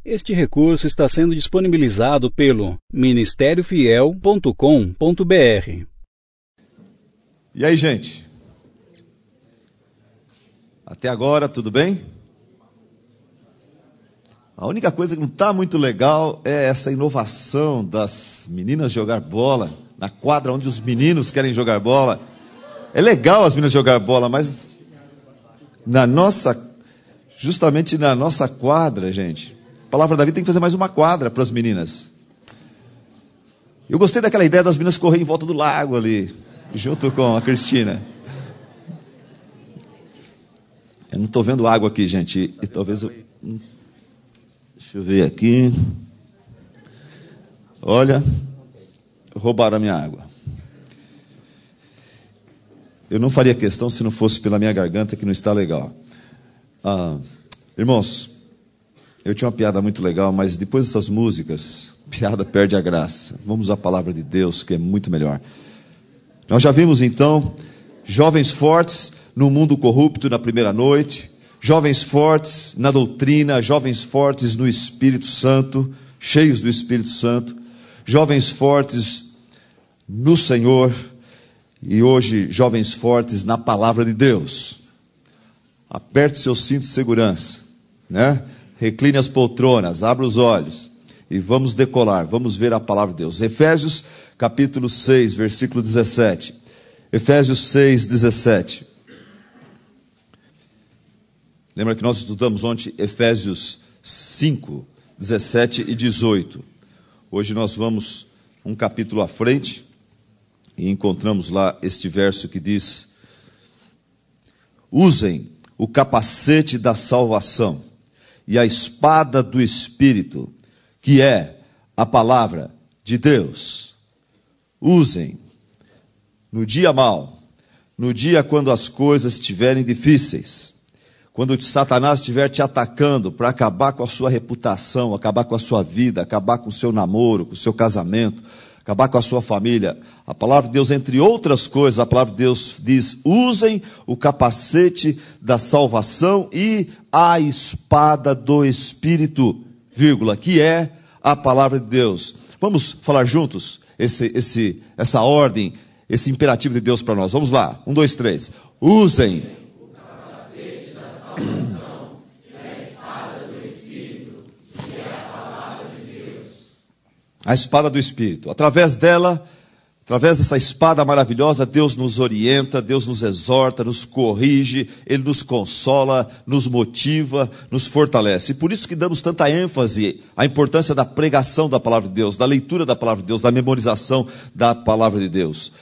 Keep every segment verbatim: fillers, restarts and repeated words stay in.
Este recurso está sendo disponibilizado pelo ministério fiel ponto com ponto br. E aí, gente? Até agora, tudo bem? A única coisa que não está muito legal é essa inovação das meninas jogar bola na quadra onde os meninos querem jogar bola. É legal as meninas jogar bola, mas na nossa, justamente na nossa quadra, gente, a Palavra da Vida tem que fazer mais uma quadra para as meninas. Eu gostei daquela ideia das meninas correr em volta do lago ali, junto com a Cristina. Eu não estou vendo água aqui, gente. E talvez eu... Deixa eu ver aqui. Olha, roubaram a minha água. Eu não faria questão se não fosse pela minha garganta, que não está legal. Ah, irmãos, eu tinha uma piada muito legal, mas depois dessas músicas, piada perde a graça. Vamos à palavra de Deus, que é muito melhor. Nós já vimos então jovens fortes no mundo corrupto na primeira noite, jovens fortes na doutrina, jovens fortes no Espírito Santo, cheios do Espírito Santo, jovens fortes no Senhor, e hoje jovens fortes na palavra de Deus. Aperte seu cinto de segurança, né? Recline as poltronas, abra os olhos e vamos decolar, vamos ver a palavra de Deus. Efésios capítulo seis, versículo dezessete. Efésios seis, dezessete. Lembra que nós estudamos ontem Efésios cinco, dezessete e dezoito. Hoje nós vamos um capítulo à frente e encontramos lá este verso que diz: usem o capacete da salvação e a espada do Espírito, que é a palavra de Deus. Usem no dia mau, no dia quando as coisas estiverem difíceis, quando Satanás estiver te atacando para acabar com a sua reputação, acabar com a sua vida, acabar com o seu namoro, com o seu casamento, acabar com a sua família. A palavra de Deus, entre outras coisas, a palavra de Deus diz: usem o capacete da salvação e a espada do Espírito, vírgula, que é a palavra de Deus. Vamos falar juntos esse, esse, essa ordem, esse imperativo de Deus para nós. Vamos lá, um, dois, três. Usem o capacete da salvação e a espada do Espírito, que é a palavra de Deus. A espada do Espírito. Através dela, através dessa espada maravilhosa, Deus nos orienta, Deus nos exorta, nos corrige, Ele nos consola, nos motiva, nos fortalece. E por isso que damos tanta ênfase à importância da pregação da palavra de Deus, da leitura da palavra de Deus, da memorização da palavra de Deus.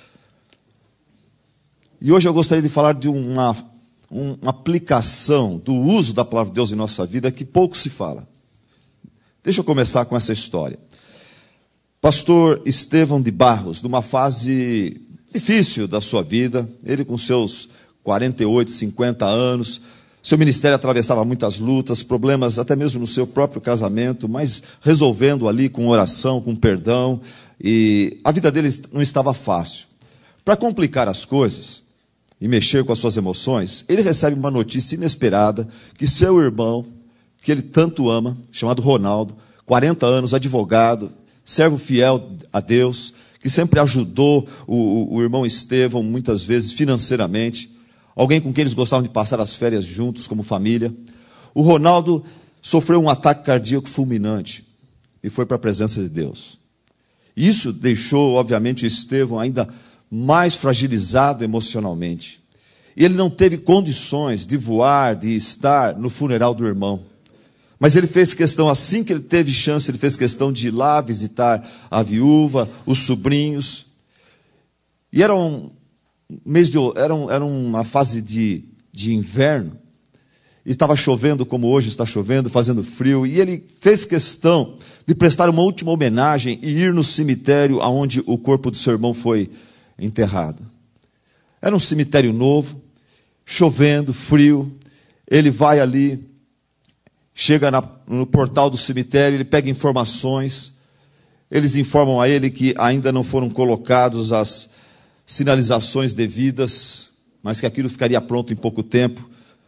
E hoje eu gostaria de falar de uma, uma aplicação do uso da palavra de Deus em nossa vida que pouco se fala. Deixa eu começar com essa história. Pastor Estevão de Barros, numa fase difícil da sua vida, ele com seus quarenta e oito, cinquenta anos, seu ministério atravessava muitas lutas, problemas até mesmo no seu próprio casamento, mas resolvendo ali com oração, com perdão, e a vida dele não estava fácil. Para complicar as coisas e mexer com as suas emoções, ele recebe uma notícia inesperada que seu irmão, que ele tanto ama, chamado Ronaldo, quarenta anos, advogado, servo fiel a Deus, que sempre ajudou o, o, o irmão Estevão, muitas vezes financeiramente, alguém com quem eles gostavam de passar as férias juntos como família. O Ronaldo sofreu um ataque cardíaco fulminante e foi para a presença de Deus. Isso deixou, obviamente, o Estevão ainda mais fragilizado emocionalmente. E ele não teve condições de voar, de estar no funeral do irmão. Mas ele fez questão, assim que ele teve chance, ele fez questão de ir lá visitar a viúva, os sobrinhos. E era, um mês de, era, um, era uma fase de, de inverno. E estava chovendo como hoje está chovendo, fazendo frio. E ele fez questão de prestar uma última homenagem e ir no cemitério onde o corpo do seu irmão foi enterrado. Era um cemitério novo, chovendo, frio. Ele vai ali, chega na, no portal do cemitério, ele pega informações, eles informam a ele que ainda não foram colocados as sinalizações devidas, mas que aquilo ficaria pronto em pouco tempo.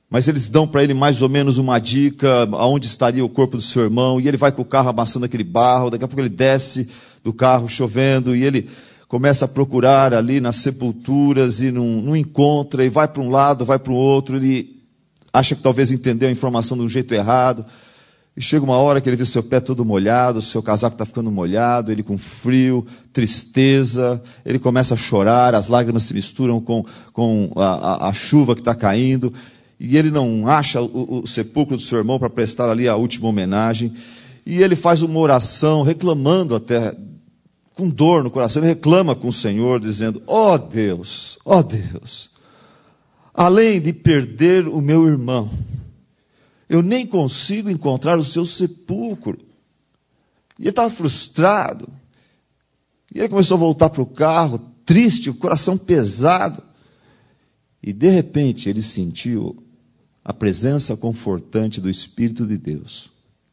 mas eles dão para ele mais ou menos uma dica aonde estaria o corpo do seu irmão, e ele vai com o carro amassando aquele barro, daqui a pouco ele desce do carro chovendo, e ele começa a procurar ali nas sepulturas, e não, não encontra, e vai para um lado, vai para o outro, ele acha que talvez entendeu a informação de um jeito errado, e chega uma hora que ele vê seu pé todo molhado, seu casaco está ficando molhado, ele com frio, tristeza, ele começa a chorar, as lágrimas se misturam com, com a, a, a chuva que está caindo, e ele não acha o, o sepulcro do seu irmão para prestar ali a última homenagem, e ele faz uma oração, reclamando até, com dor no coração, ele reclama com o Senhor, dizendo: ó Deus, ó Deus, além de perder o meu irmão, eu nem consigo encontrar o seu sepulcro. E ele estava frustrado. E ele começou a voltar para o carro, triste, o coração pesado. E de repente ele sentiu a presença confortante do Espírito de Deus.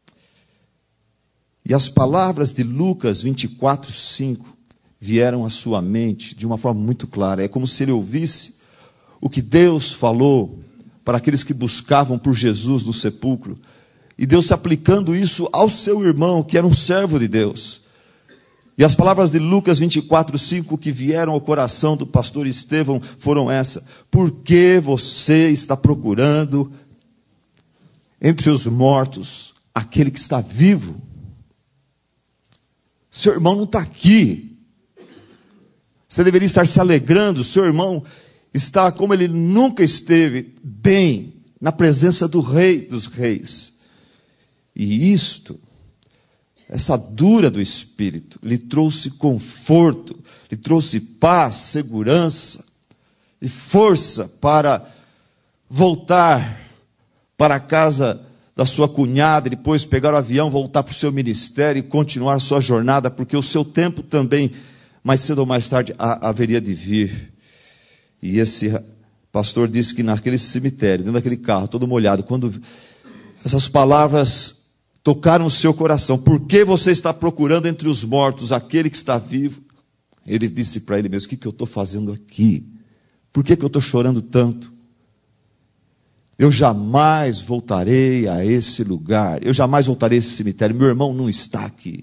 E as palavras de Lucas vinte e quatro, cinco vieram à sua mente de uma forma muito clara. É como se ele ouvisse o que Deus falou para aqueles que buscavam por Jesus no sepulcro, e Deus se aplicando isso ao seu irmão, que era um servo de Deus. E as palavras de Lucas vinte e quatro, cinco que vieram ao coração do pastor Estevão foram essa: por que você está procurando entre os mortos aquele que está vivo? Seu irmão não está aqui. Você deveria estar se alegrando, seu irmão está como ele nunca esteve, bem, na presença do Rei dos Reis. E isto, essa dura do Espírito, lhe trouxe conforto, lhe trouxe paz, segurança e força para voltar para a casa da sua cunhada, e depois pegar o avião, voltar para o seu ministério e continuar sua jornada, porque o seu tempo também, mais cedo ou mais tarde, haveria de vir. E esse pastor disse que naquele cemitério, dentro daquele carro, todo molhado, quando essas palavras tocaram o seu coração: por que você está procurando entre os mortos aquele que está vivo? Ele disse para ele mesmo: o que, que eu estou fazendo aqui? Por que, que eu estou chorando tanto? Eu jamais voltarei a esse lugar, eu jamais voltarei a esse cemitério, meu irmão não está aqui.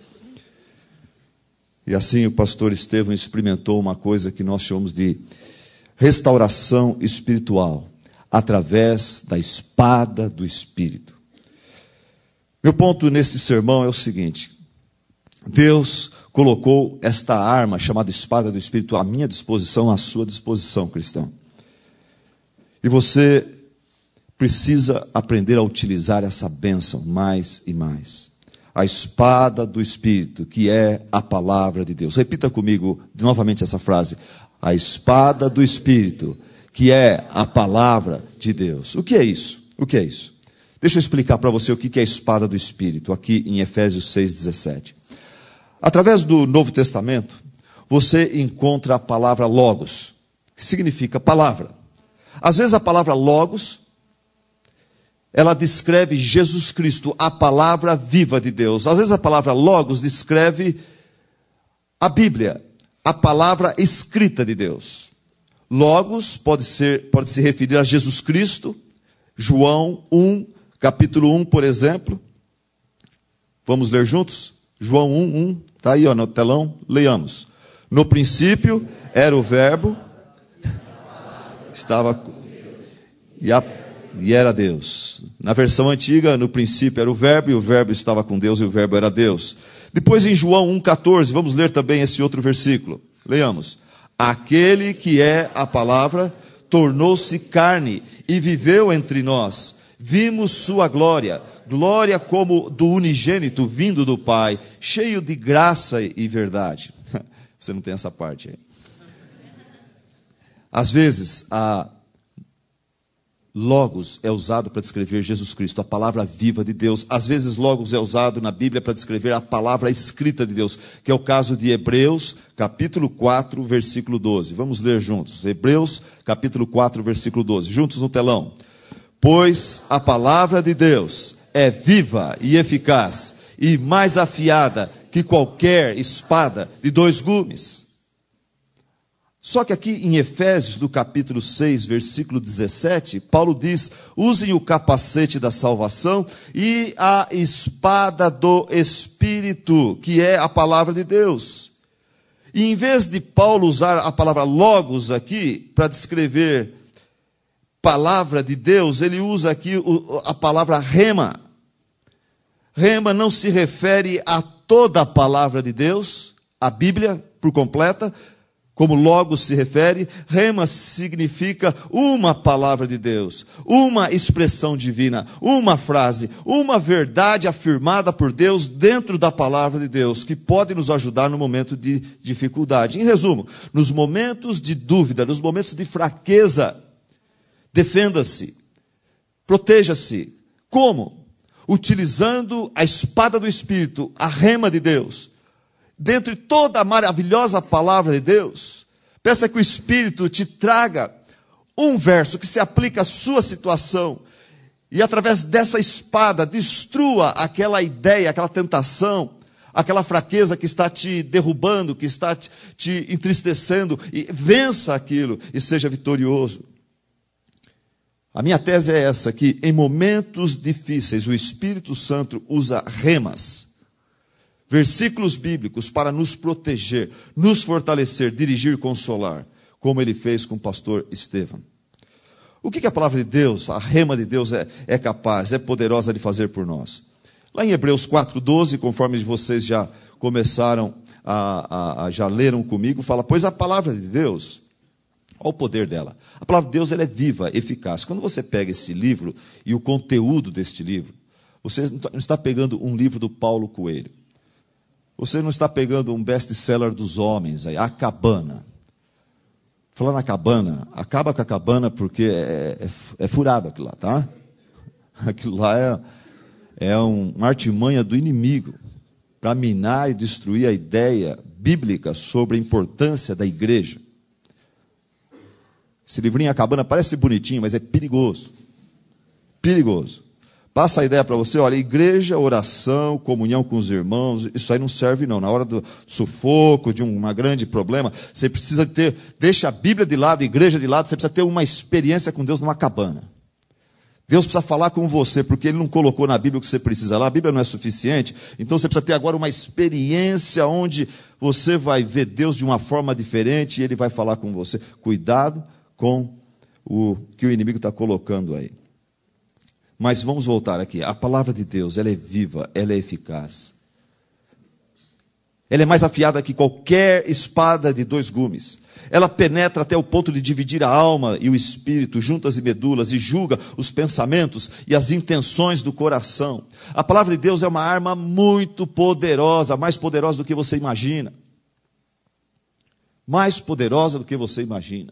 E assim o pastor Estevão experimentou uma coisa que nós chamamos de restauração espiritual, através da espada do Espírito. Meu ponto nesse sermão é o seguinte: Deus colocou esta arma chamada espada do Espírito à minha disposição, à sua disposição, cristão. E você precisa aprender a utilizar essa bênção mais e mais. A espada do Espírito, que é a palavra de Deus. Repita comigo novamente essa frase: a espada do Espírito, que é a palavra de Deus. O que é isso? O que é isso? Deixa eu explicar para você o que é a espada do Espírito, aqui em Efésios seis, dezessete. Através do Novo Testamento, você encontra a palavra logos, que significa palavra. Às vezes a palavra logos, ela descreve Jesus Cristo, a palavra viva de Deus. Às vezes a palavra logos descreve a Bíblia, a palavra escrita de Deus. Logos pode ser, pode se referir a Jesus Cristo. João um, capítulo um, por exemplo. Vamos ler juntos? João um, um, está aí ó, no telão, leiamos. No princípio era o verbo, estava e, a, e era Deus. Na versão antiga, no princípio era o verbo, e o verbo estava com Deus, e o verbo era Deus. Depois em João um, catorze, vamos ler também esse outro versículo. Leiamos. Aquele que é a palavra tornou-se carne e viveu entre nós. Vimos sua glória, glória como do unigênito vindo do Pai, cheio de graça e verdade. Você não tem essa parte aí. Às vezes, a logos é usado para descrever Jesus Cristo, a palavra viva de Deus. Às vezes logos é usado na Bíblia para descrever a palavra escrita de Deus, que é o caso de Hebreus, capítulo quatro, versículo doze. Vamos ler juntos. Hebreus, capítulo quatro, versículo doze. Juntos no telão. Pois a palavra de Deus é viva e eficaz, e mais afiada que qualquer espada de dois gumes. Só que aqui em Efésios, do capítulo seis, versículo dezessete, Paulo diz: usem o capacete da salvação e a espada do Espírito, que é a palavra de Deus. E em vez de Paulo usar a palavra logos aqui, para descrever palavra de Deus, ele usa aqui a palavra rema. Rema não se refere a toda a palavra de Deus, a Bíblia por completa, como logos se refere. Rema significa uma palavra de Deus, uma expressão divina, uma frase, uma verdade afirmada por Deus dentro da palavra de Deus, que pode nos ajudar no momento de dificuldade. Em resumo, nos momentos de dúvida, nos momentos de fraqueza, defenda-se, proteja-se. Como? Utilizando a espada do Espírito, a rema de Deus. Dentro de toda a maravilhosa palavra de Deus, peça que o Espírito te traga um verso que se aplica à sua situação, e através dessa espada destrua aquela ideia, aquela tentação, aquela fraqueza que está te derrubando, que está te, te entristecendo, e vença aquilo e seja vitorioso. A minha tese é essa, que em momentos difíceis o Espírito Santo usa remas, versículos bíblicos para nos proteger, nos fortalecer, dirigir, consolar, como ele fez com o pastor Estevão. O que a palavra de Deus, a rema de Deus é, é capaz, é poderosa de fazer por nós? Lá em Hebreus quatro, doze, conforme vocês já começaram, a, a, a, já leram comigo, fala: pois a palavra de Deus, olha o poder dela. A palavra de Deus, ela é viva, eficaz. Quando você pega esse livro e o conteúdo deste livro, você não está pegando um livro do Paulo Coelho. Você não está pegando um best-seller dos homens, aí, a cabana. Falar na cabana, acaba com a cabana porque é, é, é furado aquilo lá, tá? Aquilo lá é, é um, uma artimanha do inimigo para minar e destruir a ideia bíblica sobre a importância da igreja. Esse livrinho A Cabana parece bonitinho, mas é perigoso. Perigoso. Passa a ideia para você: olha, igreja, oração, comunhão com os irmãos, isso aí não serve não. Na hora do sufoco, de um grande problema, você precisa ter, deixa a Bíblia de lado, a igreja de lado, você precisa ter uma experiência com Deus numa cabana. Deus precisa falar com você, porque Ele não colocou na Bíblia o que você precisa lá, a Bíblia não é suficiente, então você precisa ter agora uma experiência onde você vai ver Deus de uma forma diferente e Ele vai falar com você. Cuidado com o que o inimigo está colocando aí. Mas vamos voltar aqui. A palavra de Deus, ela é viva, ela é eficaz. Ela é mais afiada que qualquer espada de dois gumes. Ela penetra até o ponto de dividir a alma e o espírito, juntas e medulas, e julga os pensamentos e as intenções do coração. A palavra de Deus é uma arma muito poderosa, mais poderosa do que você imagina. Mais poderosa do que você imagina.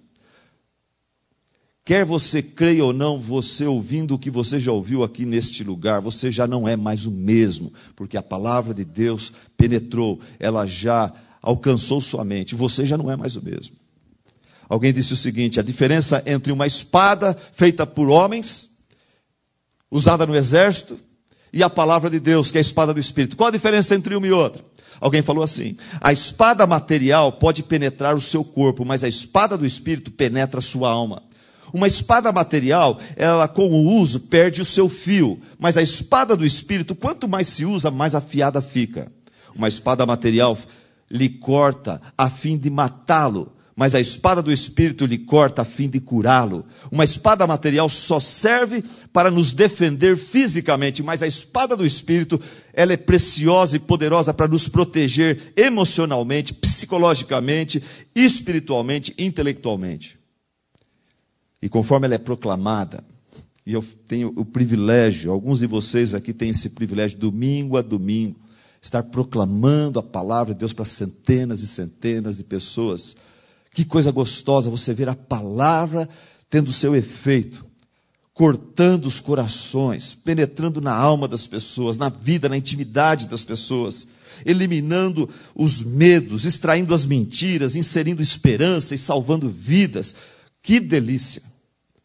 Quer você creia ou não, você ouvindo o que você já ouviu aqui neste lugar, você já não é mais o mesmo, porque a palavra de Deus penetrou, ela já alcançou sua mente, você já não é mais o mesmo. Alguém disse o seguinte: a diferença entre uma espada feita por homens, usada no exército, e a palavra de Deus, que é a espada do Espírito. Qual a diferença entre uma e outra? Alguém falou assim: a espada material pode penetrar o seu corpo, mas a espada do Espírito penetra a sua alma. Uma espada material, ela com o uso perde o seu fio, mas a espada do Espírito, quanto mais se usa, mais afiada fica. Uma espada material lhe corta a fim de matá-lo, mas a espada do Espírito lhe corta a fim de curá-lo. Uma espada material só serve para nos defender fisicamente, mas a espada do Espírito, ela é preciosa e poderosa para nos proteger emocionalmente, psicologicamente, espiritualmente, intelectualmente. E conforme ela é proclamada, e eu tenho o privilégio, alguns de vocês aqui têm esse privilégio, domingo a domingo, estar proclamando a palavra de Deus para centenas e centenas de pessoas. Que coisa gostosa você ver a palavra tendo seu efeito, cortando os corações, penetrando na alma das pessoas, na vida, na intimidade das pessoas, eliminando os medos, extraindo as mentiras, inserindo esperança e salvando vidas. Que delícia!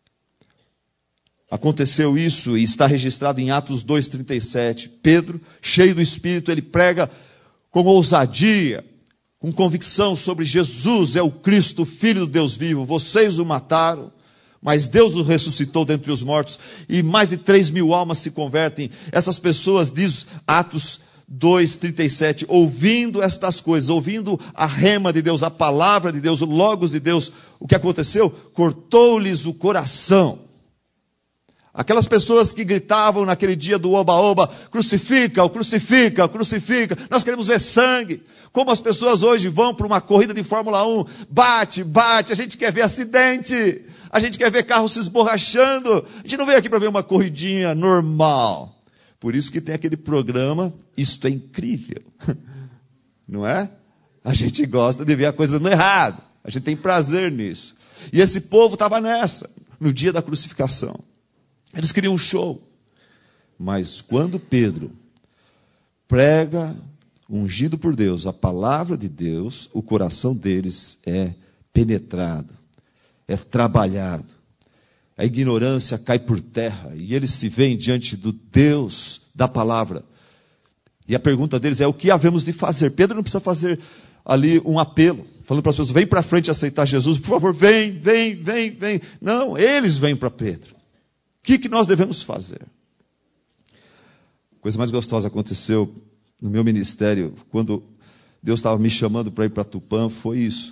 Aconteceu isso e está registrado em Atos dois, trinta e sete. Pedro, cheio do Espírito, ele prega com ousadia, com convicção sobre Jesus é o Cristo, Filho do Deus vivo. Vocês o mataram, mas Deus o ressuscitou dentre os mortos, e mais de três mil almas se convertem. Essas pessoas, diz Atos dois, trinta e sete, ouvindo estas coisas, ouvindo a rema de Deus, a palavra de Deus, o logos de Deus, o que aconteceu? Cortou-lhes o coração. Aquelas pessoas que gritavam naquele dia do oba-oba, crucifica-o, crucifica-o, crucifica, nós queremos ver sangue. Como as pessoas hoje vão para uma corrida de Fórmula um, bate, bate, a gente quer ver acidente, a gente quer ver carro se esborrachando, a gente não veio aqui para ver uma corridinha normal. Por isso que tem aquele programa, Isto é Incrível, não é? A gente gosta de ver a coisa dando errado, a gente tem prazer nisso. E esse povo estava nessa, no dia da crucificação. Eles queriam um show. Mas quando Pedro prega, ungido por Deus, a palavra de Deus, o coração deles é penetrado, é trabalhado. A ignorância cai por terra e eles se veem diante do Deus da palavra. E a pergunta deles é: o que havemos de fazer? Pedro não precisa fazer ali um apelo, falando para as pessoas: vem para frente aceitar Jesus, por favor, vem, vem, vem, vem. Não, eles vêm para Pedro. O que, que nós devemos fazer? A coisa mais gostosa aconteceu no meu ministério, quando Deus estava me chamando para ir para Tupã, foi isso.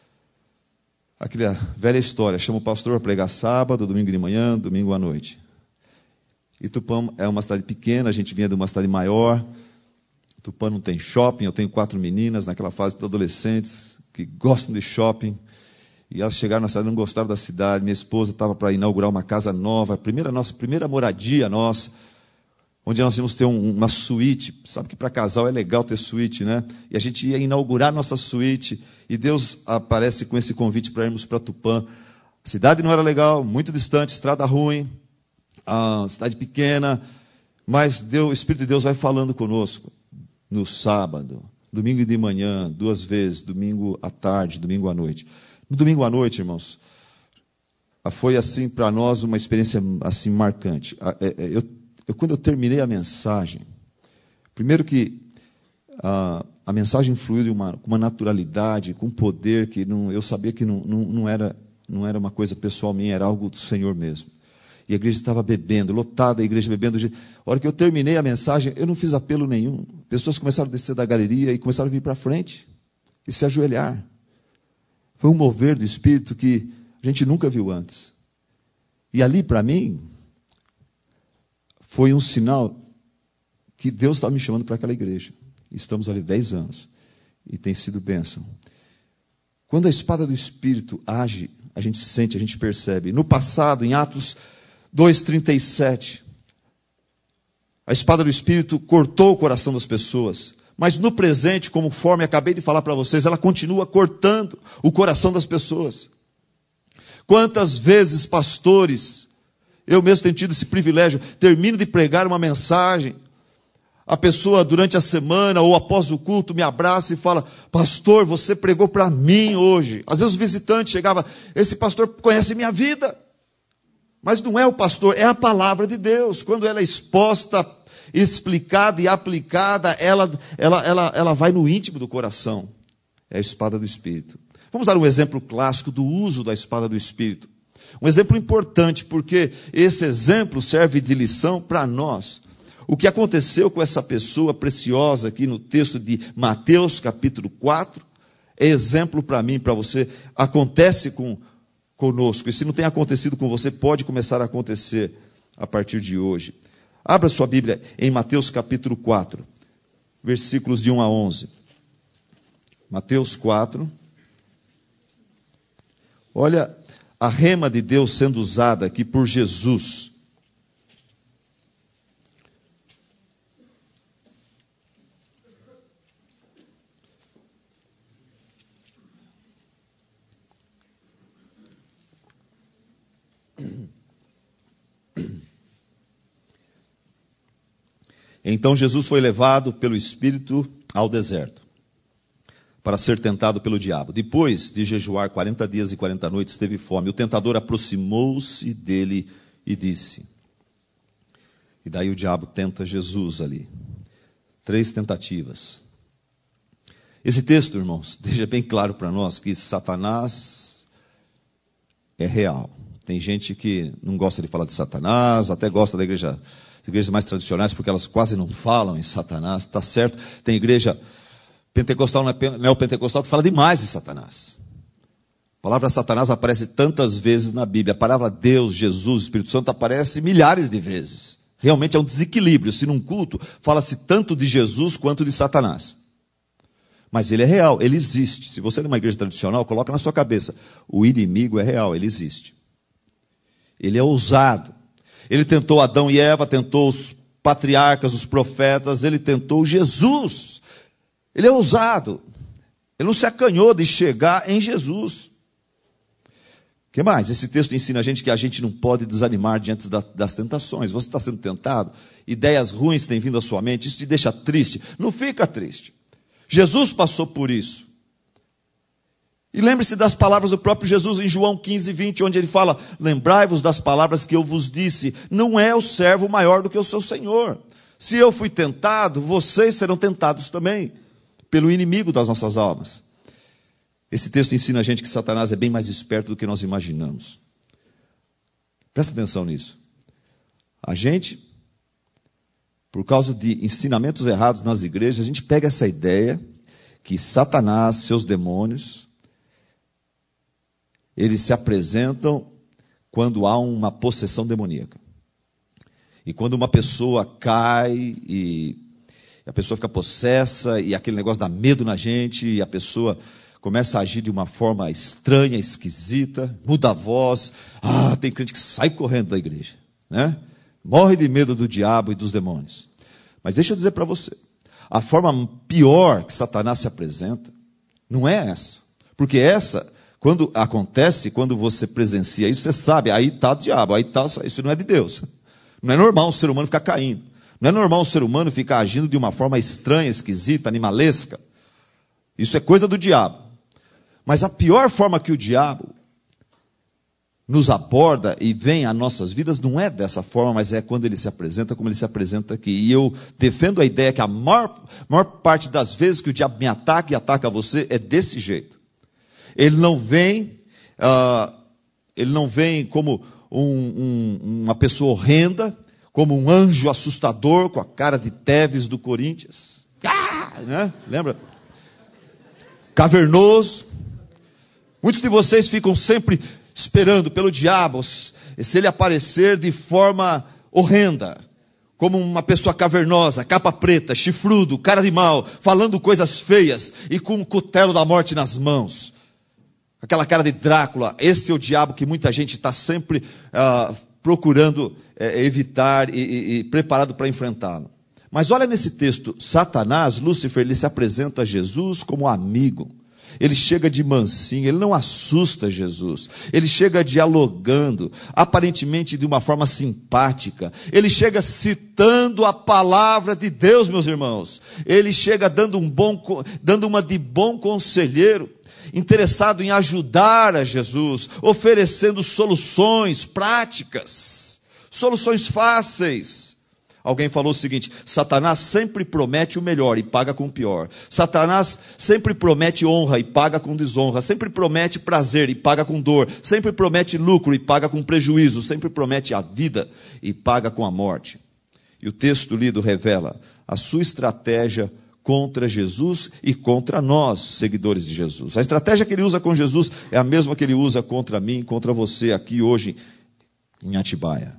Aquela velha história, chama o pastor para pregar sábado, domingo de manhã, domingo à noite. E Tupã é uma cidade pequena, a gente vinha de uma cidade maior. Tupã não tem shopping, eu tenho quatro meninas naquela fase de adolescentes que gostam de shopping. E elas chegaram na cidade, não gostaram da cidade. Minha esposa estava para inaugurar uma casa nova, a primeira, nossa primeira moradia nossa, onde nós íamos ter um, uma suíte. Sabe que para casal é legal ter suíte, né? E a gente ia inaugurar nossa suíte, e Deus aparece com esse convite para irmos para Tupã. A cidade não era legal, muito distante, estrada ruim, a cidade pequena, mas Deus, o Espírito de Deus vai falando conosco. No sábado, domingo de manhã, duas vezes, domingo à tarde, domingo à noite. No domingo à noite, irmãos, foi assim para nós uma experiência assim marcante. Eu, eu, quando eu terminei a mensagem, primeiro que a, a mensagem fluiu de uma, com uma naturalidade, com um poder que não, eu sabia que não, não, não, era, não era uma coisa pessoal minha, era algo do Senhor mesmo. E a igreja estava bebendo, lotada a igreja bebendo. A hora que eu terminei a mensagem, eu não fiz apelo nenhum. Pessoas começaram a descer da galeria e começaram a vir para frente e se ajoelhar. Foi um mover do Espírito que a gente nunca viu antes. E ali, para mim, foi um sinal que Deus estava me chamando para aquela igreja. Estamos ali dez anos e tem sido bênção. Quando a espada do Espírito age, a gente sente, a gente percebe. No passado, em Atos dois, trinta e sete, a espada do Espírito cortou o coração das pessoas. Mas no presente, conforme acabei de falar para vocês, ela continua cortando o coração das pessoas. Quantas vezes, pastores, eu mesmo tenho tido esse privilégio, termino de pregar uma mensagem, a pessoa durante a semana ou após o culto me abraça e fala: pastor, você pregou para mim hoje. Às vezes o visitante chegava: esse pastor conhece minha vida. Mas não é o pastor, é a palavra de Deus. Quando ela é exposta, explicada e aplicada, ela, ela, ela, ela vai no íntimo do coração. É a espada do Espírito. Vamos dar um exemplo clássico do uso da espada do Espírito. Um exemplo importante, porque esse exemplo serve de lição para nós. O que aconteceu com essa pessoa preciosa aqui no texto de Mateus capítulo quatro, é exemplo para mim, para você. Acontece com, conosco. E se não tem acontecido com você, pode começar a acontecer a partir de hoje. Abra sua Bíblia em Mateus capítulo quatro, versículos de um a onze. Mateus quatro. Olha a rema de Deus sendo usada aqui por Jesus. Então Jesus foi levado pelo Espírito ao deserto, para ser tentado pelo diabo. Depois de jejuar quarenta dias e quarenta noites, teve fome. O tentador aproximou-se dele e disse... E daí o diabo tenta Jesus ali. Três tentativas. Esse texto, irmãos, deixa bem claro para nós que Satanás é real. Tem gente que não gosta de falar de Satanás, até gosta da igreja, das igrejas mais tradicionais, porque elas quase não falam em Satanás, está certo? Tem igreja pentecostal, neopentecostal, que fala demais de Satanás. A palavra Satanás aparece tantas vezes na Bíblia. A palavra Deus, Jesus, Espírito Santo aparece milhares de vezes. Realmente é um desequilíbrio. Se num culto fala-se tanto de Jesus quanto de Satanás. Mas ele é real, ele existe. Se você é de uma igreja tradicional, coloca na sua cabeça. O inimigo é real, ele existe. Ele é ousado. Ele tentou Adão e Eva, tentou os patriarcas, os profetas, ele tentou Jesus. Ele é ousado. Ele não se acanhou de chegar em Jesus. O que mais? Esse texto ensina a gente que a gente não pode desanimar diante das tentações. Você está sendo tentado, ideias ruins têm vindo à sua mente, isso te deixa triste. Não fica triste. Jesus passou por isso. E lembre-se das palavras do próprio Jesus em João quinze, vinte, onde ele fala: lembrai-vos das palavras que eu vos disse, não é o servo maior do que o seu Senhor. Se eu fui tentado, vocês serão tentados também, pelo inimigo das nossas almas. Esse texto ensina a gente que Satanás é bem mais esperto do que nós imaginamos. Presta atenção nisso. A gente, por causa de ensinamentos errados nas igrejas, a gente pega essa ideia que Satanás, seus demônios, eles se apresentam quando há uma possessão demoníaca. E quando uma pessoa cai e a pessoa fica possessa e aquele negócio dá medo na gente e a pessoa começa a agir de uma forma estranha, esquisita, muda a voz. Ah, tem crente que sai correndo da igreja, né? Morre de medo do diabo e dos demônios. Mas deixa eu dizer para você, a forma pior que Satanás se apresenta não é essa. Porque essa, quando acontece, quando você presencia isso, você sabe, aí está o diabo, aí tá, isso não é de Deus. Não é normal um ser humano ficar caindo. Não é normal um ser humano ficar agindo de uma forma estranha, esquisita, animalesca. Isso é coisa do diabo. Mas a pior forma que o diabo nos aborda e vem às nossas vidas não é dessa forma, mas é quando ele se apresenta como ele se apresenta aqui. E eu defendo a ideia que a maior, maior parte das vezes que o diabo me ataca e ataca você é desse jeito. Ele não vem, uh, ele não vem como um, um, uma pessoa horrenda, como um anjo assustador com a cara de Tevez do Corinthians. Ah, né? Lembra? Cavernoso. Muitos de vocês ficam sempre esperando pelo diabo, se ele aparecer de forma horrenda, como uma pessoa cavernosa, capa preta, chifrudo, cara de mal, falando coisas feias e com o cutelo da morte nas mãos. Aquela cara de Drácula. Esse é o diabo que muita gente está sempre uh, procurando uh, evitar e, e, e preparado para enfrentá-lo. Mas olha nesse texto, Satanás, Lúcifer, ele se apresenta a Jesus como amigo. Ele chega de mansinho, ele não assusta Jesus. Ele chega dialogando, aparentemente de uma forma simpática. Ele chega citando a palavra de Deus, meus irmãos. Ele chega dando, um bom, dando uma de bom conselheiro, interessado em ajudar a Jesus, oferecendo soluções práticas, soluções fáceis. Alguém falou o seguinte: Satanás sempre promete o melhor e paga com o pior. Satanás sempre promete honra e paga com desonra. Sempre promete prazer e paga com dor. Sempre promete lucro e paga com prejuízo. Sempre promete a vida e paga com a morte. E o texto lido revela a sua estratégia contra Jesus e contra nós, seguidores de Jesus. A estratégia que ele usa com Jesus é a mesma que ele usa contra mim, contra você aqui hoje em Atibaia.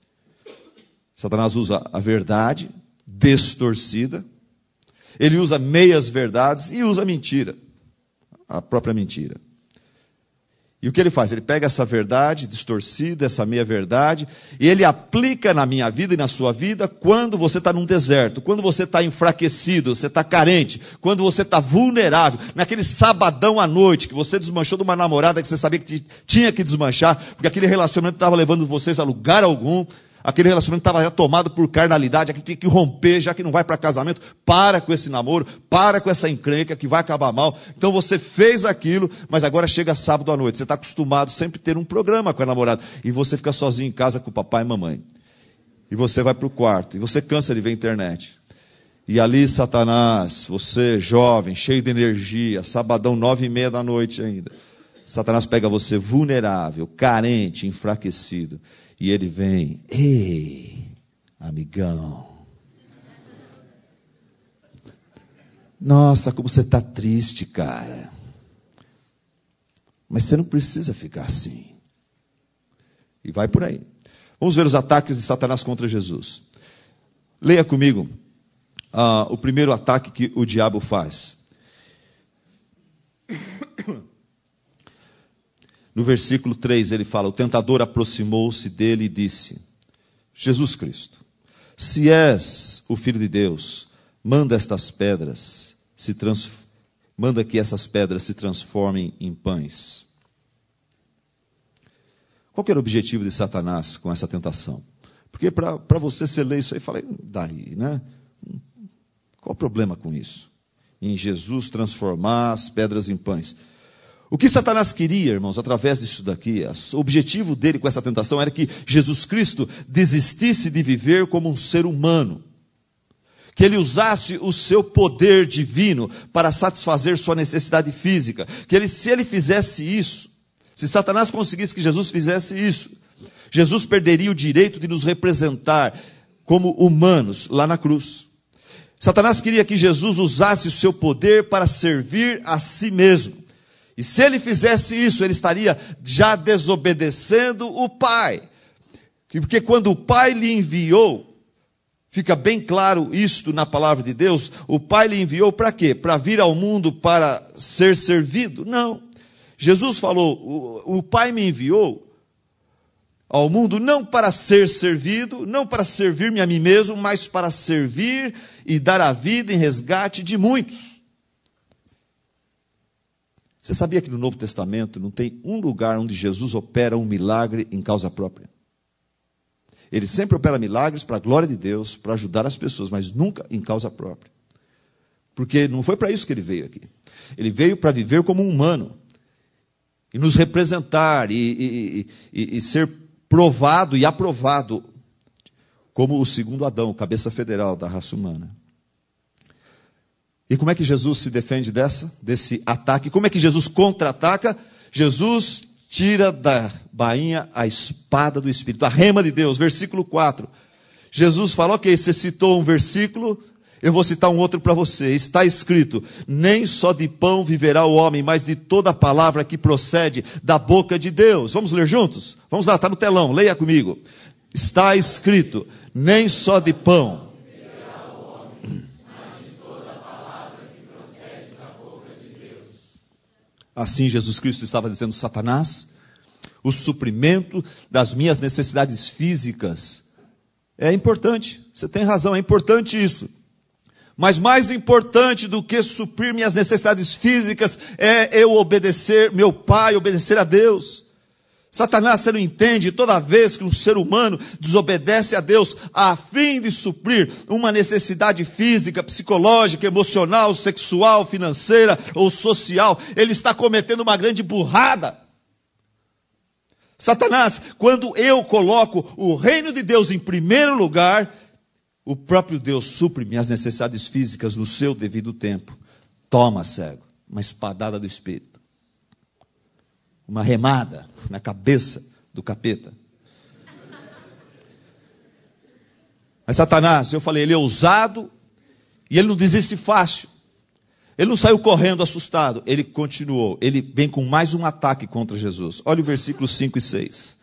Satanás usa a verdade distorcida, ele usa meias verdades e usa a mentira, a própria mentira. E o que ele faz? Ele pega essa verdade distorcida, essa meia verdade, e ele aplica na minha vida e na sua vida quando você está num deserto, quando você está enfraquecido, você está carente, quando você está vulnerável, naquele sabadão à noite que você desmanchou de uma namorada que você sabia que tinha que desmanchar, porque aquele relacionamento estava levando vocês a lugar algum. Aquele relacionamento estava já tomado por carnalidade, aquele tinha que romper, já que não vai para casamento. Para com esse namoro, para com essa encrenca que vai acabar mal. Então você fez aquilo, mas agora chega sábado à noite. Você está acostumado sempre a ter um programa com a namorada. E você fica sozinho em casa com o papai e mamãe. E você vai para o quarto, e você cansa de ver a internet. E ali Satanás, você jovem, cheio de energia, sabadão, nove e meia da noite ainda. Satanás pega você vulnerável, carente, enfraquecido. E ele vem, ei, amigão. Nossa, como você está triste, cara. Mas você não precisa ficar assim. E vai por aí. Vamos ver os ataques de Satanás contra Jesus. Leia comigo uh, o primeiro ataque que o diabo faz. No versículo três ele fala: o tentador aproximou-se dele e disse: Jesus Cristo, se és o Filho de Deus, manda estas pedras se trans... manda que essas pedras se transformem em pães. Qual que era o objetivo de Satanás com essa tentação? Porque para você se ler isso aí, fala, daí, né? Qual o problema com isso? Em Jesus transformar as pedras em pães. O que Satanás queria, irmãos, através disso daqui, o objetivo dele com essa tentação era que Jesus Cristo desistisse de viver como um ser humano. Que ele usasse o seu poder divino para satisfazer sua necessidade física. Que ele, se ele fizesse isso, se Satanás conseguisse que Jesus fizesse isso, Jesus perderia o direito de nos representar como humanos lá na cruz. Satanás queria que Jesus usasse o seu poder para servir a si mesmo. E se ele fizesse isso, ele estaria já desobedecendo o Pai. Porque quando o Pai lhe enviou, fica bem claro isto na palavra de Deus, o Pai lhe enviou para quê? Para vir ao mundo para ser servido? Não. Jesus falou, o, o Pai me enviou ao mundo não para ser servido, não para servir-me a mim mesmo, mas para servir e dar a vida em resgate de muitos. Você sabia que no Novo Testamento não tem um lugar onde Jesus opera um milagre em causa própria? Ele sempre opera milagres para a glória de Deus, para ajudar as pessoas, mas nunca em causa própria. Porque não foi para isso que ele veio aqui. Ele veio para viver como um humano, e nos representar, e, e, e, e ser provado e aprovado como o segundo Adão, cabeça federal da raça humana. E como é que Jesus se defende dessa, desse ataque? Como é que Jesus contra-ataca? Jesus tira da bainha a espada do Espírito, a rema de Deus, versículo quatro. Jesus fala, ok, você citou um versículo, eu vou citar um outro para você. Está escrito, nem só de pão viverá o homem, mas de toda a palavra que procede da boca de Deus. Vamos ler juntos? Vamos lá, está no telão, leia comigo. Está escrito, nem só de pão. Assim Jesus Cristo estava dizendo, Satanás, o suprimento das minhas necessidades físicas é importante, você tem razão, é importante isso. Mas mais importante do que suprir minhas necessidades físicas é eu obedecer meu Pai, obedecer a Deus. Satanás, você não entende, toda vez que um ser humano desobedece a Deus a fim de suprir uma necessidade física, psicológica, emocional, sexual, financeira ou social, ele está cometendo uma grande burrada. Satanás, quando eu coloco o reino de Deus em primeiro lugar, o próprio Deus supre minhas necessidades físicas no seu devido tempo. Toma, cego, uma espadada do Espírito. Uma remada na cabeça do capeta. Mas Satanás, eu falei, ele é ousado e ele não desiste fácil. Ele não saiu correndo assustado, ele continuou. Ele vem com mais um ataque contra Jesus. Olha o versículos cinco e seis.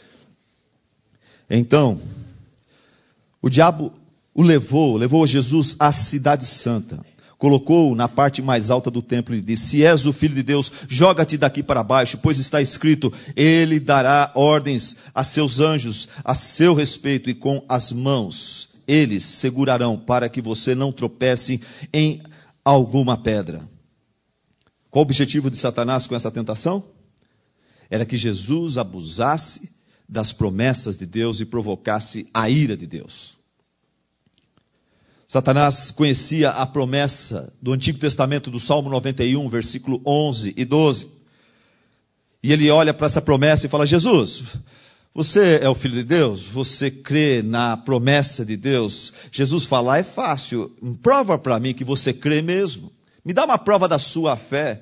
Então, o diabo o levou, levou Jesus à cidade santa. Colocou-o na parte mais alta do templo e disse, se és o Filho de Deus, joga-te daqui para baixo, pois está escrito, ele dará ordens a seus anjos a seu respeito, e com as mãos eles segurarão para que você não tropece em alguma pedra. Qual o objetivo de Satanás com essa tentação? Era que Jesus abusasse das promessas de Deus e provocasse a ira de Deus. Satanás conhecia a promessa do Antigo Testamento, do Salmo noventa e um, versículo onze e doze. E ele olha para essa promessa e fala, Jesus, Você é o filho de Deus? Você crê na promessa de Deus? Jesus falar é fácil. Prova para mim que você crê mesmo. Me dá uma prova da sua fé.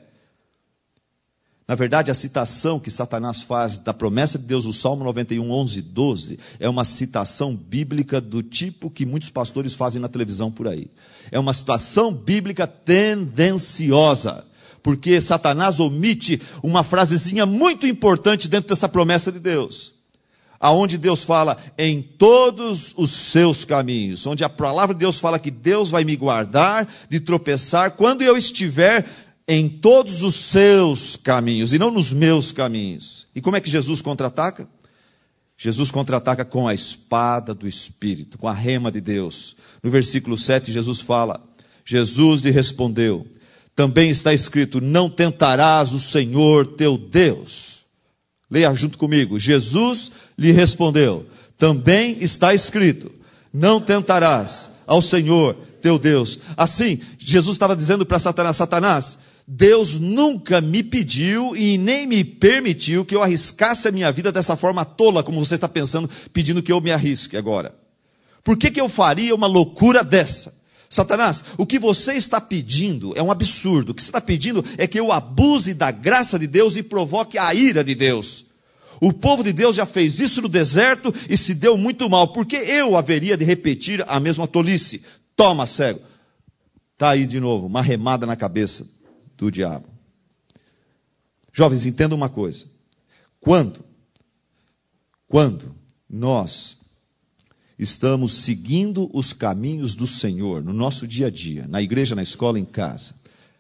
Na verdade, a citação que Satanás faz da promessa de Deus, o Salmo noventa e um, onze, doze, é uma citação bíblica do tipo que muitos pastores fazem na televisão por aí. É uma citação bíblica tendenciosa, porque Satanás omite uma frasezinha muito importante dentro dessa promessa de Deus. Aonde Deus fala em todos os seus caminhos, onde a palavra de Deus fala que Deus vai me guardar de tropeçar quando eu estiver em todos os seus caminhos, e não nos meus caminhos. E como é que Jesus contra-ataca? Jesus contra-ataca com a espada do Espírito, com a rema de Deus. No versículo sete, Jesus fala, Jesus lhe respondeu, também está escrito, não tentarás o Senhor teu Deus. Leia junto comigo, Jesus lhe respondeu, também está escrito, não tentarás ao Senhor teu Deus. Assim, Jesus estava dizendo para Satanás, Satanás, Deus nunca me pediu e nem me permitiu que eu arriscasse a minha vida dessa forma tola, como você está pensando, pedindo que eu me arrisque agora. Por que que eu faria uma loucura dessa? Satanás, o que você está pedindo é um absurdo. O que você está pedindo é que eu abuse da graça de Deus e provoque a ira de Deus. O povo de Deus já fez isso no deserto e se deu muito mal. Por que eu haveria de repetir a mesma tolice? Toma, cego. Está aí de novo, uma remada na cabeça do diabo. Jovens, entendam uma coisa. Quando, quando nós estamos seguindo os caminhos do Senhor no nosso dia a dia, na igreja, na escola, em casa,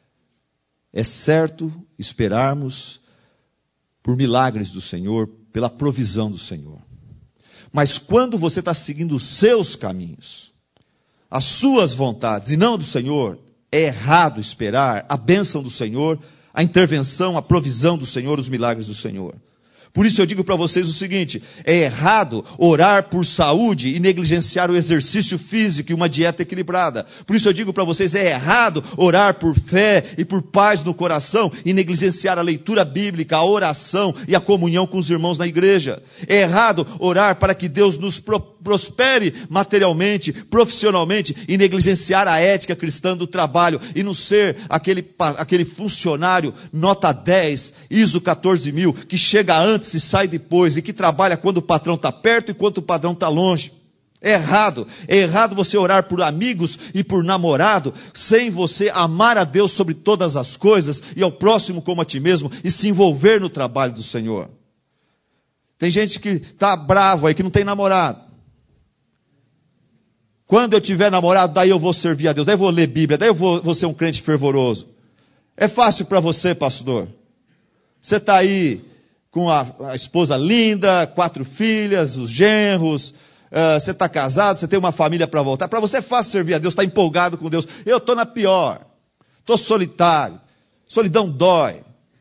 é certo esperarmos por milagres do Senhor, pela provisão do Senhor. Mas quando você está seguindo os seus caminhos, as suas vontades e não do Senhor, é errado esperar a bênção do Senhor, a intervenção, a provisão do Senhor, os milagres do Senhor. Por isso eu digo para vocês o seguinte, é errado orar por saúde e negligenciar o exercício físico e uma dieta equilibrada. Por isso eu digo para vocês, é errado orar por fé e por paz no coração e negligenciar a leitura bíblica, a oração e a comunhão com os irmãos na igreja. É errado orar para que Deus nos pro prospere materialmente, profissionalmente e negligenciar a ética cristã do trabalho e não ser aquele, aquele funcionário nota dez, I S O quatorze mil, que chega antes e sai depois e que trabalha quando o patrão está perto e quando o patrão está longe. É errado, é errado você orar por amigos e por namorado sem você amar a Deus sobre todas as coisas e ao próximo como a ti mesmo e se envolver no trabalho do Senhor. Tem gente que está bravo aí, que não tem namorado. Quando eu tiver namorado, daí eu vou servir a Deus, daí eu vou ler Bíblia, daí eu vou, vou ser um crente fervoroso. É fácil para você, pastor. Você está aí com a, a esposa linda, quatro filhas, os genros, uh, você está casado, você tem uma família para voltar. Para você é fácil servir a Deus, está empolgado com Deus. Eu estou na pior, estou solitário, solidão dói.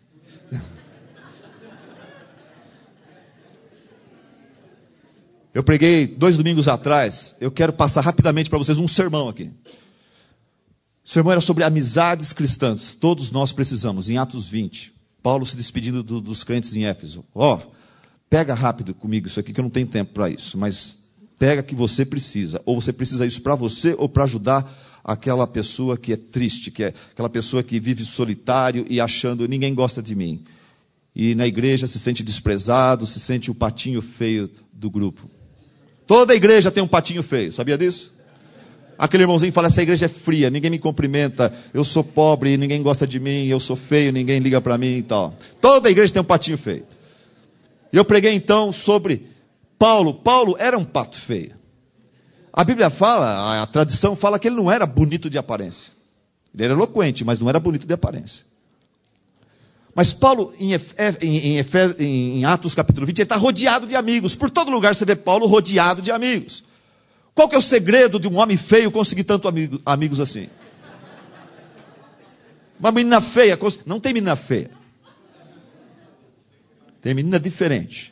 Eu preguei dois domingos atrás, eu quero passar rapidamente para vocês um sermão aqui. O sermão era sobre amizades cristãs, todos nós precisamos, em Atos vinte. Paulo se despedindo do, dos crentes em Éfeso. Ó, oh, pega rápido comigo isso aqui, que eu não tenho tempo para isso, mas pega que você precisa, ou você precisa isso para você, ou para ajudar aquela pessoa que é triste, que é aquela pessoa que vive solitário e achando, ninguém gosta de mim. E na igreja se sente desprezado, se sente o patinho feio do grupo. Toda igreja tem um patinho feio, sabia disso? Aquele irmãozinho fala, essa igreja é fria, ninguém me cumprimenta, eu sou pobre, ninguém gosta de mim, eu sou feio, ninguém liga para mim e tal. Toda igreja tem um patinho feio. E eu preguei então sobre Paulo. Paulo era um pato feio. A Bíblia fala, a tradição fala que ele não era bonito de aparência. Ele era eloquente, mas não era bonito de aparência. Mas Paulo, em, Efe, em, Efe, em Atos capítulo vinte, ele está rodeado de amigos. Por todo lugar você vê Paulo rodeado de amigos. Qual que é o segredo de um homem feio conseguir tanto amigo, amigos assim? Uma menina feia, não tem menina feia. Tem menina diferente.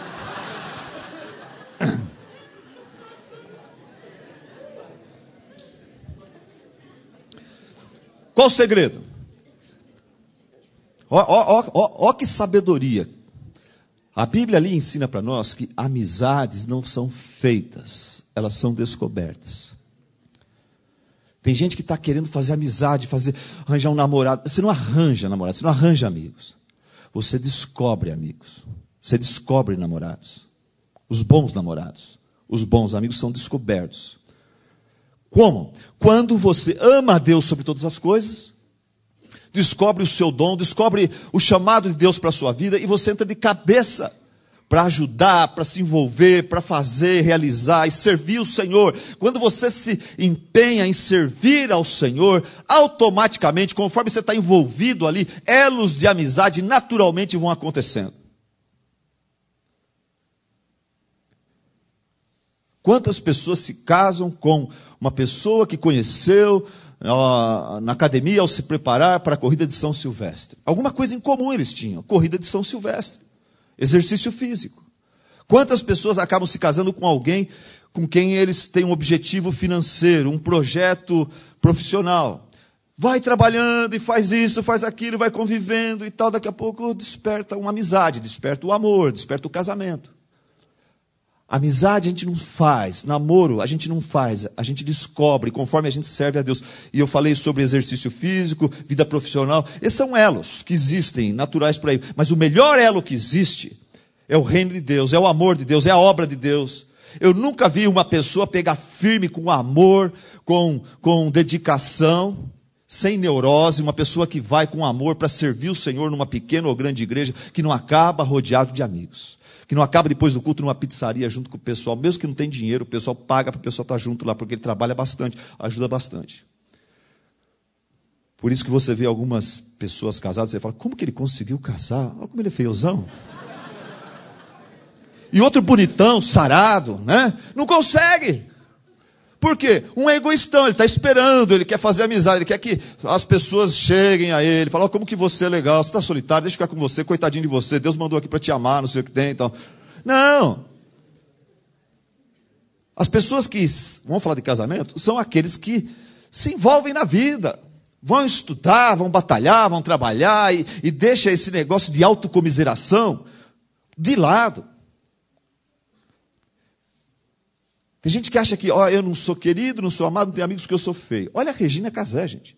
Qual o segredo? Ó, ó, ó, ó, ó que sabedoria. A Bíblia ali ensina para nós que amizades não são feitas, elas são descobertas. Tem gente que está querendo fazer amizade, fazer, arranjar um namorado. Você não arranja namorado, você não arranja amigos. Você descobre amigos. Você descobre namorados. Os bons namorados, os bons amigos são descobertos. Como? Quando você ama a Deus sobre todas as coisas, descobre o seu dom, descobre o chamado de Deus para a sua vida, e você entra de cabeça para ajudar, para se envolver, para fazer, realizar e servir o Senhor. Quando você se empenha em servir ao Senhor, automaticamente, conforme você está envolvido ali, elos de amizade naturalmente vão acontecendo. Quantas pessoas se casam com uma pessoa que conheceu uh, na academia ao se preparar para a corrida de São Silvestre? Alguma coisa em comum eles tinham, corrida de São Silvestre, exercício físico. Quantas pessoas acabam se casando com alguém com quem eles têm um objetivo financeiro, um projeto profissional? Vai trabalhando e faz isso, faz aquilo, vai convivendo e tal, daqui a pouco desperta uma amizade, desperta o amor, desperta o casamento. Amizade a gente não faz, namoro a gente não faz, a gente descobre conforme a gente serve a Deus. E eu falei sobre exercício físico, vida profissional, esses são elos que existem, naturais por aí. Mas o melhor elo que existe é o reino de Deus, é o amor de Deus, é a obra de Deus. Eu nunca vi uma pessoa pegar firme com amor, com, com dedicação, sem neurose, uma pessoa que vai com amor para servir o Senhor numa pequena ou grande igreja, que não acaba rodeado de amigos. Que não acaba depois do culto numa pizzaria junto com o pessoal, mesmo que não tem dinheiro, o pessoal paga para o pessoal estar junto lá, porque ele trabalha bastante, ajuda bastante. Por isso que você vê algumas pessoas casadas, você fala, como que ele conseguiu casar? Olha como ele é feiozão. E outro bonitão, sarado, né? Não consegue. Por quê? Um é egoístão, ele está esperando, ele quer fazer amizade, ele quer que as pessoas cheguem a ele, falam, oh, como que você é legal, você está solitário, deixa eu ficar com você, coitadinho de você, Deus mandou aqui para te amar, não sei o que tem, então. Não. As pessoas que, vamos falar de casamento, são aqueles que se envolvem na vida, vão estudar, vão batalhar, vão trabalhar, e, e deixa esse negócio de autocomiseração de lado. Tem gente que acha que, ó, eu não sou querido, não sou amado, não tenho amigos porque eu sou feio. Olha a Regina Casé, gente.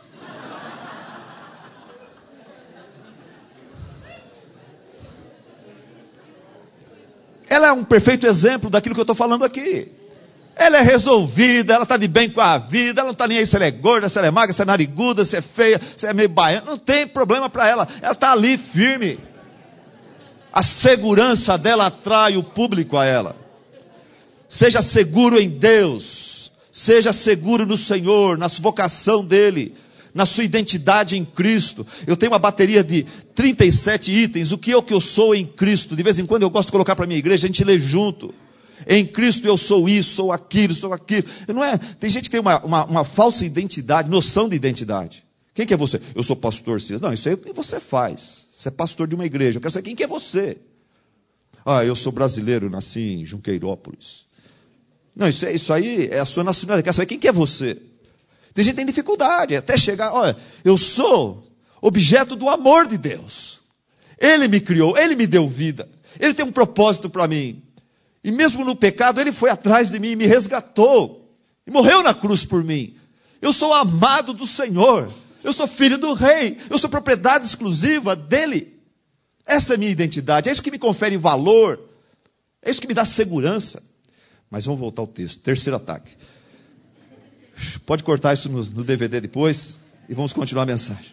Ela é um perfeito exemplo daquilo que eu estou falando aqui. Ela é resolvida, ela está de bem com a vida, ela não está nem aí se ela é gorda, se ela é magra, se é nariguda, se é feia, se é meio baiana. Não tem problema para ela. Ela está ali firme. A segurança dela atrai o público a ela. Seja seguro em Deus, seja seguro no Senhor, na sua vocação dEle, na sua identidade em Cristo. Eu tenho uma bateria de trinta e sete itens, o que é o que eu sou em Cristo. De vez em quando eu gosto de colocar para a minha igreja, a gente lê junto. Em Cristo eu sou isso, sou aquilo, sou aquilo. Não é? Tem gente que tem uma, uma, uma falsa identidade, noção de identidade. Quem que é você? Eu sou pastor Cias. Não, isso aí é o que você faz. Você é pastor de uma igreja. Eu quero saber quem que é você. Ah, eu sou brasileiro, nasci em Junqueirópolis. Não, isso, é, isso aí é a sua nacionalidade. Quer saber quem que é você? Tem gente que tem dificuldade, até chegar, olha, eu sou objeto do amor de Deus. Ele me criou, Ele me deu vida. Ele tem um propósito para mim. E mesmo no pecado, Ele foi atrás de mim e me resgatou. E morreu na cruz por mim. Eu sou amado do Senhor. Eu sou filho do rei. Eu sou propriedade exclusiva dEle. Essa é a minha identidade. É isso que me confere valor. É isso que me dá segurança. Mas vamos voltar ao texto. Terceiro ataque. Pode cortar isso no, no D V D depois e vamos continuar a mensagem.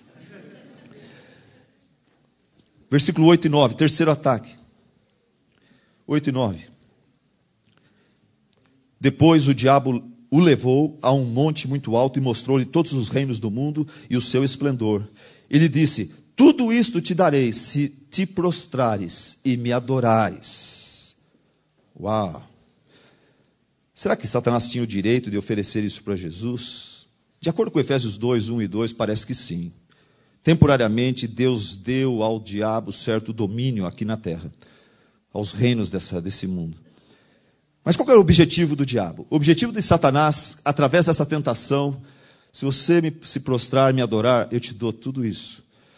Versículo oito e nove. Terceiro ataque. oito e nove. Depois o diabo o levou a um monte muito alto e mostrou-lhe todos os reinos do mundo e o seu esplendor. Ele disse, tudo isto te darei se te prostrares e me adorares. Uau! Será que Satanás tinha o direito de oferecer isso para Jesus? De acordo com Efésios dois, um e dois, parece que sim. Temporariamente, Deus deu ao diabo certo domínio aqui na terra, aos reinos dessa, desse mundo. Mas qual era o objetivo do diabo? O objetivo de Satanás, através dessa tentação, se você me, se prostrar, me adorar, eu te dou tudo isso.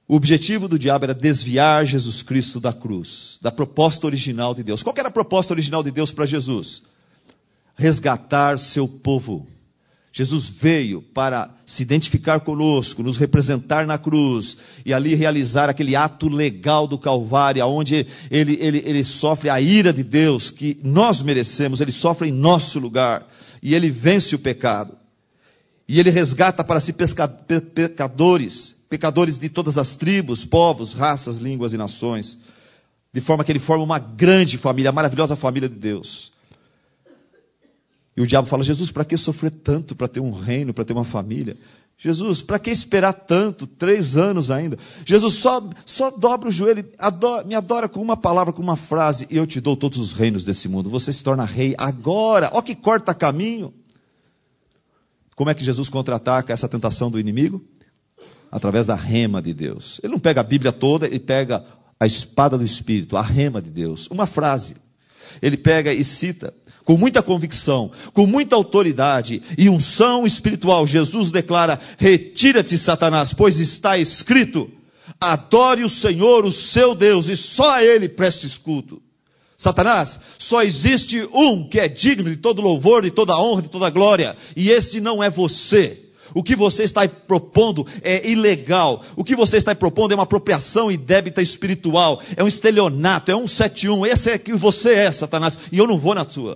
O objetivo do diabo era desviar Jesus Cristo da cruz, da proposta original de Deus. Qual que era a proposta original de Deus para Jesus? Resgatar seu povo. Jesus veio para se identificar conosco, nos representar na cruz e ali realizar aquele ato legal do Calvário, onde ele, ele, ele sofre a ira de Deus que nós merecemos, ele sofre em nosso lugar e ele vence o pecado. E ele resgata para si pesca, pe, pecadores, pecadores de todas as tribos, povos, raças, línguas e nações, de forma que ele forma uma grande família, a maravilhosa família de Deus. E o diabo fala: Jesus, para que sofrer tanto para ter um reino, para ter uma família? Jesus, para que esperar tanto, três anos ainda? Jesus, só, só dobra o joelho, adora, me adora com uma palavra, com uma frase, e eu te dou todos os reinos desse mundo. Você se torna rei agora. Ó que corta caminho. Como é que Jesus contra-ataca essa tentação do inimigo? Através da rema de Deus. Ele não pega a Bíblia toda, ele pega a espada do Espírito, a rema de Deus. Uma frase. Ele pega e cita com muita convicção, com muita autoridade e unção espiritual. Jesus declara: retira-te, Satanás, pois está escrito: adore o Senhor, o seu Deus, e só a Ele prestes culto. Satanás, só existe um que é digno de todo louvor, de toda honra, de toda glória, e esse não é você. O que você está propondo é ilegal. O que você está propondo é uma apropriação indébita espiritual. É um estelionato, é um sete um. Esse é que você é, Satanás, e eu não vou na sua.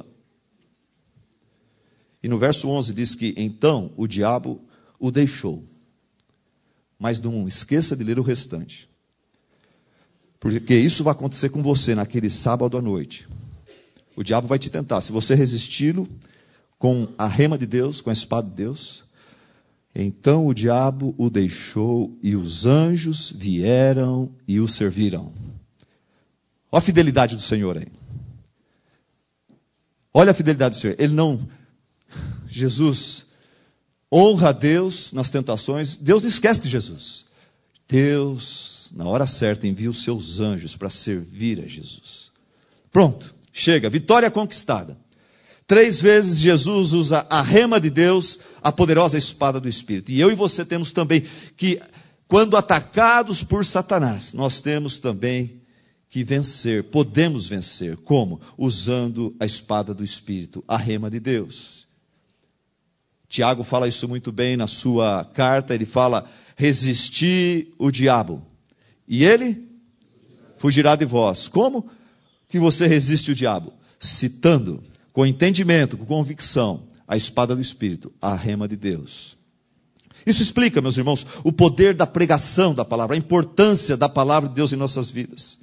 E no verso onze diz que então o diabo o deixou. Mas não esqueça de ler o restante. Porque isso vai acontecer com você naquele sábado à noite. O diabo vai te tentar. Se você resisti-lo com a rema de Deus, com a espada de Deus, então o diabo o deixou e os anjos vieram e o serviram. Olha a fidelidade do Senhor aí. Olha a fidelidade do Senhor. Ele não... Jesus honra a Deus nas tentações. Deus não esquece de Jesus. Deus, na hora certa, envia os seus anjos para servir a Jesus. Pronto, chega, vitória conquistada. Três vezes Jesus usa a rema de Deus, a poderosa espada do Espírito. E eu e você temos também que, quando atacados por Satanás, nós temos também que vencer, podemos vencer. Como? Usando a espada do Espírito, a rema de Deus. Tiago fala isso muito bem na sua carta, ele fala: resisti o diabo, e ele fugirá de vós. Como que você resiste o diabo? Citando, com entendimento, com convicção, a espada do Espírito, a rema de Deus. Isso explica, meus irmãos, o poder da pregação da palavra, a importância da palavra de Deus em nossas vidas.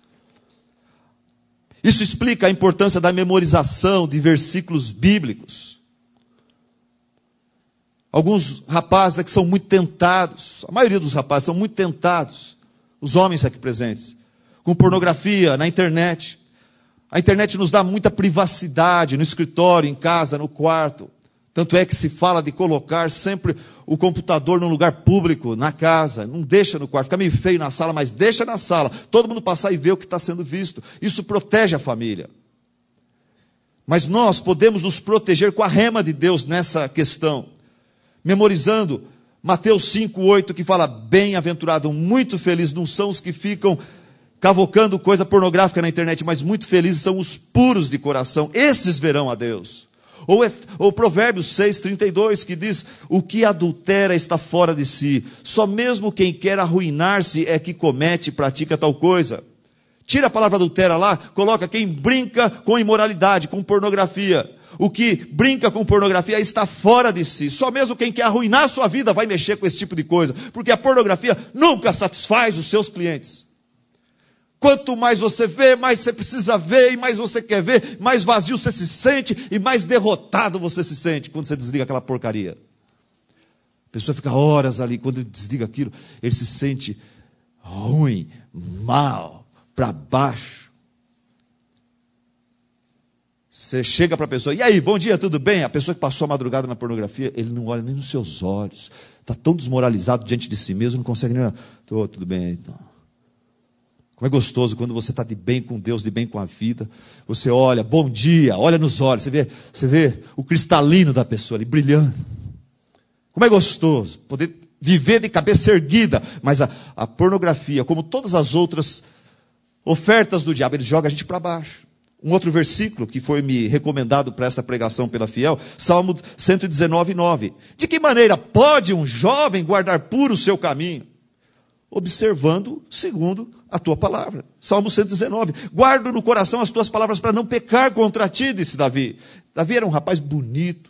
Isso explica a importância da memorização de versículos bíblicos. Alguns rapazes aqui são muito tentados, a maioria dos rapazes são muito tentados, os homens aqui presentes, com pornografia na internet. A internet nos dá muita privacidade no escritório, em casa, no quarto. Tanto é que se fala de colocar sempre o computador num lugar público, na casa. Não deixa no quarto, fica meio feio na sala, mas deixa na sala. Todo mundo passar e ver o que está sendo visto. Isso protege a família. Mas nós podemos nos proteger com a rema de Deus nessa questão. Memorizando Mateus cinco, oito, que fala: bem-aventurado, muito feliz, não são os que ficam cavocando coisa pornográfica na internet, mas muito felizes são os puros de coração, esses verão a Deus. Ou, é, ou Provérbios seis, trinta e dois, que diz: o que adultera está fora de si, só mesmo quem quer arruinar-se é que comete e pratica tal coisa. Tira a palavra adultera lá, coloca quem brinca com imoralidade, com pornografia. O que brinca com pornografia está fora de si. Só mesmo quem quer arruinar a sua vida vai mexer com esse tipo de coisa, porque a pornografia nunca satisfaz os seus clientes. Quanto mais você vê, mais você precisa ver, e mais você quer ver, mais vazio você se sente, e mais derrotado você se sente quando você desliga aquela porcaria. A pessoa fica horas ali, quando ele desliga aquilo, ele se sente ruim, mal, para baixo. Você chega para a pessoa: e aí, bom dia, tudo bem? A pessoa que passou a madrugada na pornografia, ele não olha nem nos seus olhos, está tão desmoralizado diante de si mesmo, não consegue nem olhar. Tô, tudo bem, então. Como é gostoso quando você está de bem com Deus, de bem com a vida. Você olha, bom dia, olha nos olhos, você vê, você vê o cristalino da pessoa ali brilhando. Como é gostoso poder viver de cabeça erguida. Mas a, a pornografia, como todas as outras ofertas do diabo, ele joga a gente para baixo. Um outro versículo que foi me recomendado para esta pregação pela Fiel, Salmo cento e dezenove, nove. De que maneira pode um jovem guardar puro o seu caminho? Observando segundo a tua palavra. Salmo cento e dezenove. Guardo no coração as tuas palavras para não pecar contra ti, disse Davi. Davi era um rapaz bonito.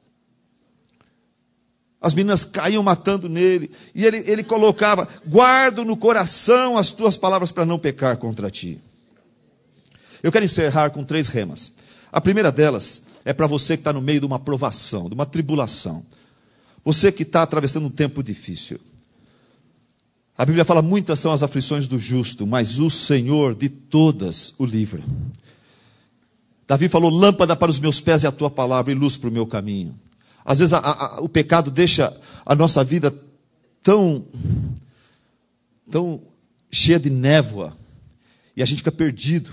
As meninas caíam matando nele. E ele, ele colocava, guardo no coração as tuas palavras para não pecar contra ti. Eu quero encerrar com três remas. A primeira delas é para você que está no meio de uma provação, de uma tribulação. Você que está atravessando um tempo difícil. A Bíblia fala, muitas são as aflições do justo, mas o Senhor de todas o livra. Davi falou, lâmpada para os meus pés é a tua palavra e luz para o meu caminho. Às vezes a, a, o pecado deixa a nossa vida tão, tão cheia de névoa, e a gente fica perdido.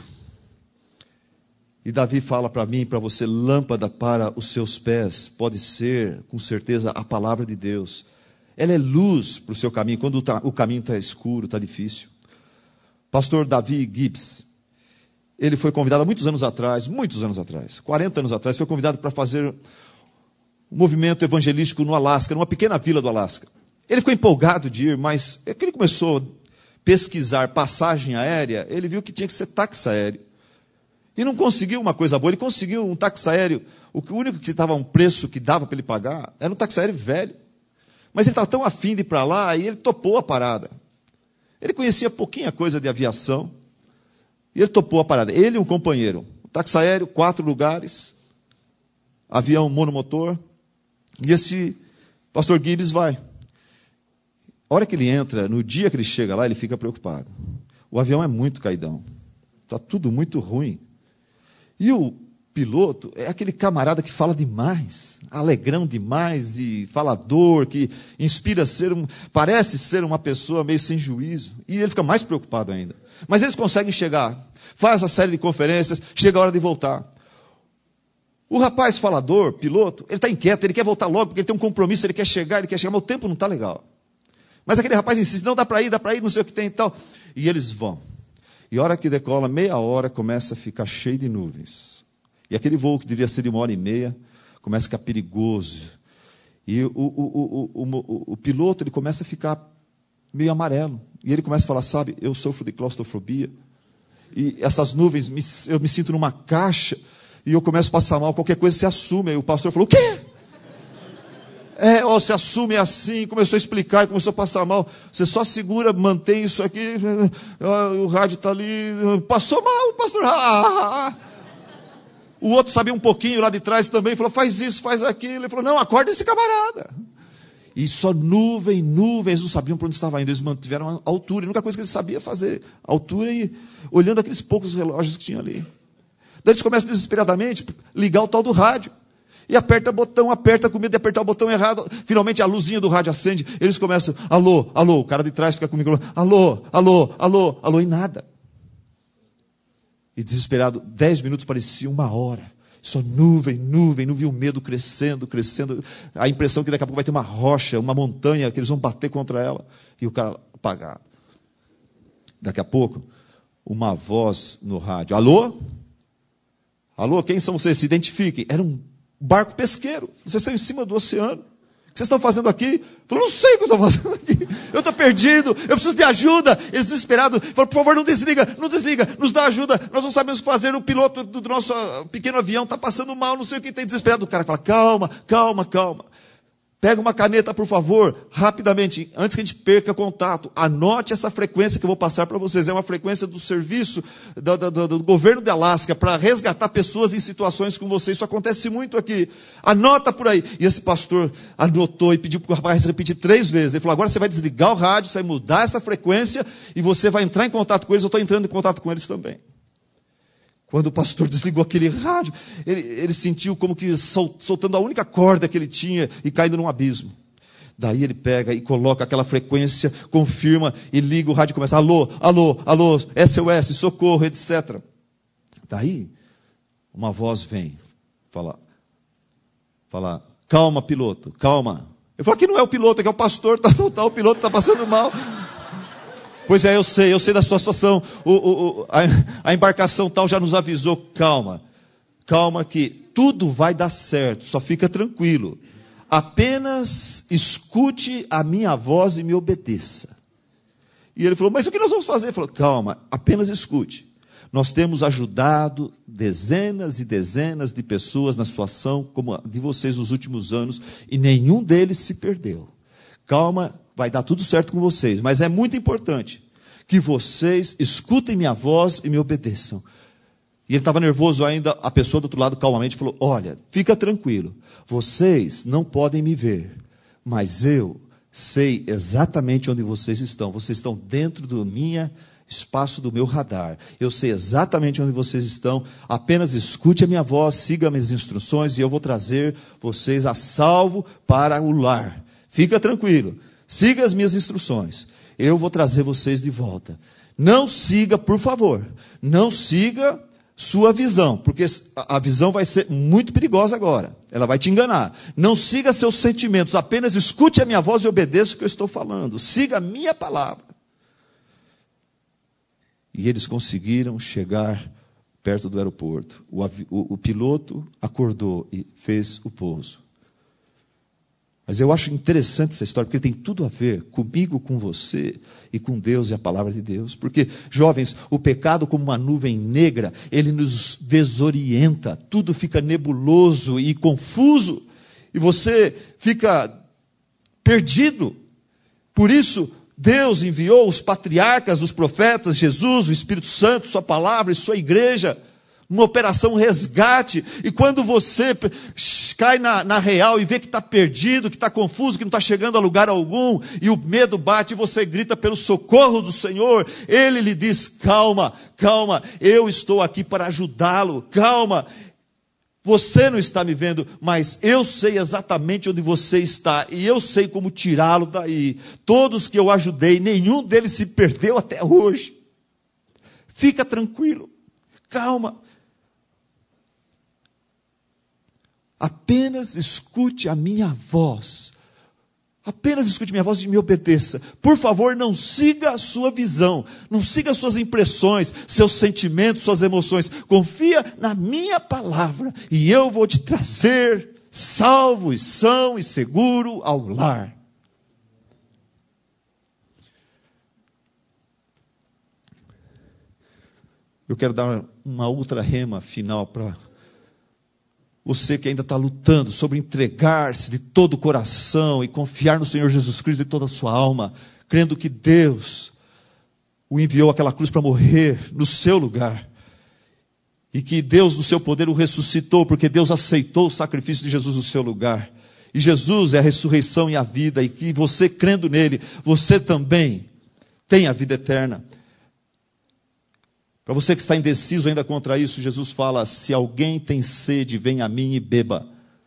E Davi fala para mim, para você, lâmpada para os seus pés, pode ser, com certeza, a palavra de Deus. Ela é luz para o seu caminho, quando tá, o caminho está escuro, está difícil. Pastor Davi Gibbs, ele foi convidado há muitos anos atrás, muitos anos atrás, quarenta anos atrás, foi convidado para fazer um movimento evangelístico no Alasca, numa pequena vila do Alasca. Ele ficou empolgado de ir, mas é que ele começou a pesquisar passagem aérea, ele viu que tinha que ser táxi aéreo. E não conseguiu uma coisa boa, ele conseguiu um táxi aéreo, o único que estava um preço que dava para ele pagar, era um táxi aéreo velho. Mas ele estava tão afim de ir para lá, e ele topou a parada. Ele conhecia pouquinha coisa de aviação, e ele topou a parada. Ele e um companheiro, um táxi aéreo, quatro lugares, avião monomotor, e esse pastor Gibbs vai. A hora que ele entra, no dia que ele chega lá, ele fica preocupado. O avião é muito caidão, está tudo muito ruim. E o piloto é aquele camarada que fala demais, alegrão demais e falador, que inspira ser um, parece ser uma pessoa meio sem juízo. E ele fica mais preocupado ainda. Mas eles conseguem chegar, faz a série de conferências, chega a hora de voltar. O rapaz falador, piloto, ele está inquieto, ele quer voltar logo, porque ele tem um compromisso, ele quer chegar, ele quer chegar, mas o tempo não está legal. Mas aquele rapaz insiste, não, dá para ir, dá para ir, não sei o que tem e tal. E eles vão. E a hora que decola, meia hora, começa a ficar cheio de nuvens. E aquele voo que devia ser de uma hora e meia, começa a ficar perigoso. E o, o, o, o, o, o piloto ele começa a ficar meio amarelo. E ele começa a falar, sabe, eu sofro de claustrofobia. E essas nuvens, me, eu me sinto numa caixa, e eu começo a passar mal, qualquer coisa se assume. Aí o pastor falou, o quê? É, ó, se assume assim, começou a explicar, começou a passar mal. Você só segura, mantém isso aqui, o rádio está ali, passou mal, pastor. Ah, o outro sabia um pouquinho lá de trás também, falou, faz isso, faz aquilo. Ele falou, não, acorda esse camarada. E só nuvem, nuvens, não sabiam para onde estava indo. Eles mantiveram a altura, a única coisa que eles sabiam fazer, altura e olhando aqueles poucos relógios que tinha ali. Daí eles começam desesperadamente a ligar o tal do rádio. E aperta o botão, aperta com medo de apertar o botão errado. Finalmente a luzinha do rádio acende. Eles começam, alô, alô. O cara de trás fica comigo, alô, alô, alô, alô, e nada. E desesperado, dez minutos parecia uma hora. Só nuvem, nuvem, nuvem, o medo crescendo, crescendo. A impressão que daqui a pouco vai ter uma rocha, uma montanha, que eles vão bater contra ela. E o cara apagado. Daqui a pouco, uma voz no rádio. Alô? Alô, quem são vocês? Se identifiquem. Era um barco pesqueiro. Vocês estão em cima do oceano. O que vocês estão fazendo aqui? Eu não sei o que eu estou fazendo aqui. Eu estou perdido, eu preciso de ajuda. Eles desesperados, falaram, por favor, não desliga, não desliga, nos dá ajuda. Nós não sabemos o que fazer, o piloto do nosso pequeno avião está passando mal, não sei o que tem desesperado. O cara fala, calma, calma, calma. Pega uma caneta, por favor, rapidamente, antes que a gente perca contato. Anote essa frequência que eu vou passar para vocês. É uma frequência do serviço do, do, do governo de Alasca para resgatar pessoas em situações como vocês. Isso acontece muito aqui. Anota por aí. E esse pastor anotou e pediu para o rapaz repetir três vezes. Ele falou, agora você vai desligar o rádio, você vai mudar essa frequência e você vai entrar em contato com eles. Eu estou entrando em contato com eles também. Quando o pastor desligou aquele rádio, ele, ele sentiu como que sol, soltando a única corda que ele tinha e caindo num abismo. Daí ele pega e coloca aquela frequência, confirma e liga o rádio e começa, alô, alô, alô, S O S, socorro, etcétera. Daí, uma voz vem, fala, fala, calma piloto, calma, Ele falou, aqui não é o piloto, aqui é o pastor, tá, tá, tá, o piloto está passando mal. Pois é, eu sei, eu sei da sua situação. O, o, o, a, a embarcação tal já nos avisou, calma, calma que tudo vai dar certo, só fica tranquilo. Apenas escute a minha voz e me obedeça. E ele falou, mas o que nós vamos fazer? Ele falou, calma, apenas escute. Nós temos ajudado dezenas e dezenas de pessoas na situação como a de vocês nos últimos anos, e nenhum deles se perdeu. Calma, vai dar tudo certo com vocês, mas é muito importante que vocês escutem minha voz e me obedeçam. E ele estava nervoso ainda, a pessoa do outro lado calmamente falou, olha, fica tranquilo, vocês não podem me ver, mas eu sei exatamente onde vocês estão. Vocês estão dentro do minha espaço do meu radar. Eu sei exatamente onde vocês estão. Apenas escute a minha voz, siga minhas instruções e eu vou trazer vocês a salvo para o lar. Fica tranquilo, siga as minhas instruções. Eu vou trazer vocês de volta. Não siga, por favor, não siga sua visão, porque a visão vai ser muito perigosa agora. Ela vai te enganar. Não siga seus sentimentos, apenas escute a minha voz e obedeça o que eu estou falando. Siga a minha palavra. E eles conseguiram chegar perto do aeroporto. O, o, o piloto acordou e fez o pouso. Mas eu acho interessante essa história, porque tem tudo a ver comigo, com você e com Deus e a palavra de Deus. Porque, jovens, o pecado como uma nuvem negra, ele nos desorienta, tudo fica nebuloso e confuso, e você fica perdido. Por isso, Deus enviou os patriarcas, os profetas, Jesus, o Espírito Santo, sua palavra e sua igreja, uma operação resgate. E quando você cai na, na real e vê que está perdido, que está confuso, que não está chegando a lugar algum, e o medo bate e você grita pelo socorro do Senhor, Ele lhe diz, calma, calma, eu estou aqui para ajudá-lo, calma, você não está me vendo, mas eu sei exatamente onde você está, e eu sei como tirá-lo daí. Todos que eu ajudei, nenhum deles se perdeu até hoje. Fica tranquilo, calma. Apenas escute a minha voz. Apenas escute minha voz e me obedeça. Por favor, não siga a sua visão. Não siga as suas impressões, seus sentimentos, suas emoções. Confia na minha palavra. E eu vou te trazer salvo e são e seguro ao lar. Eu quero dar uma outra rema final para você que ainda está lutando sobre entregar-se de todo o coração e confiar no Senhor Jesus Cristo de toda a sua alma, crendo que Deus o enviou àquela cruz para morrer no seu lugar, e que Deus no seu poder o ressuscitou, porque Deus aceitou o sacrifício de Jesus no seu lugar, e Jesus é a ressurreição e a vida, e que você crendo nele, você também tem a vida eterna. Para você que está indeciso ainda contra isso, Jesus fala, se alguém tem sede, venha a mim e beba.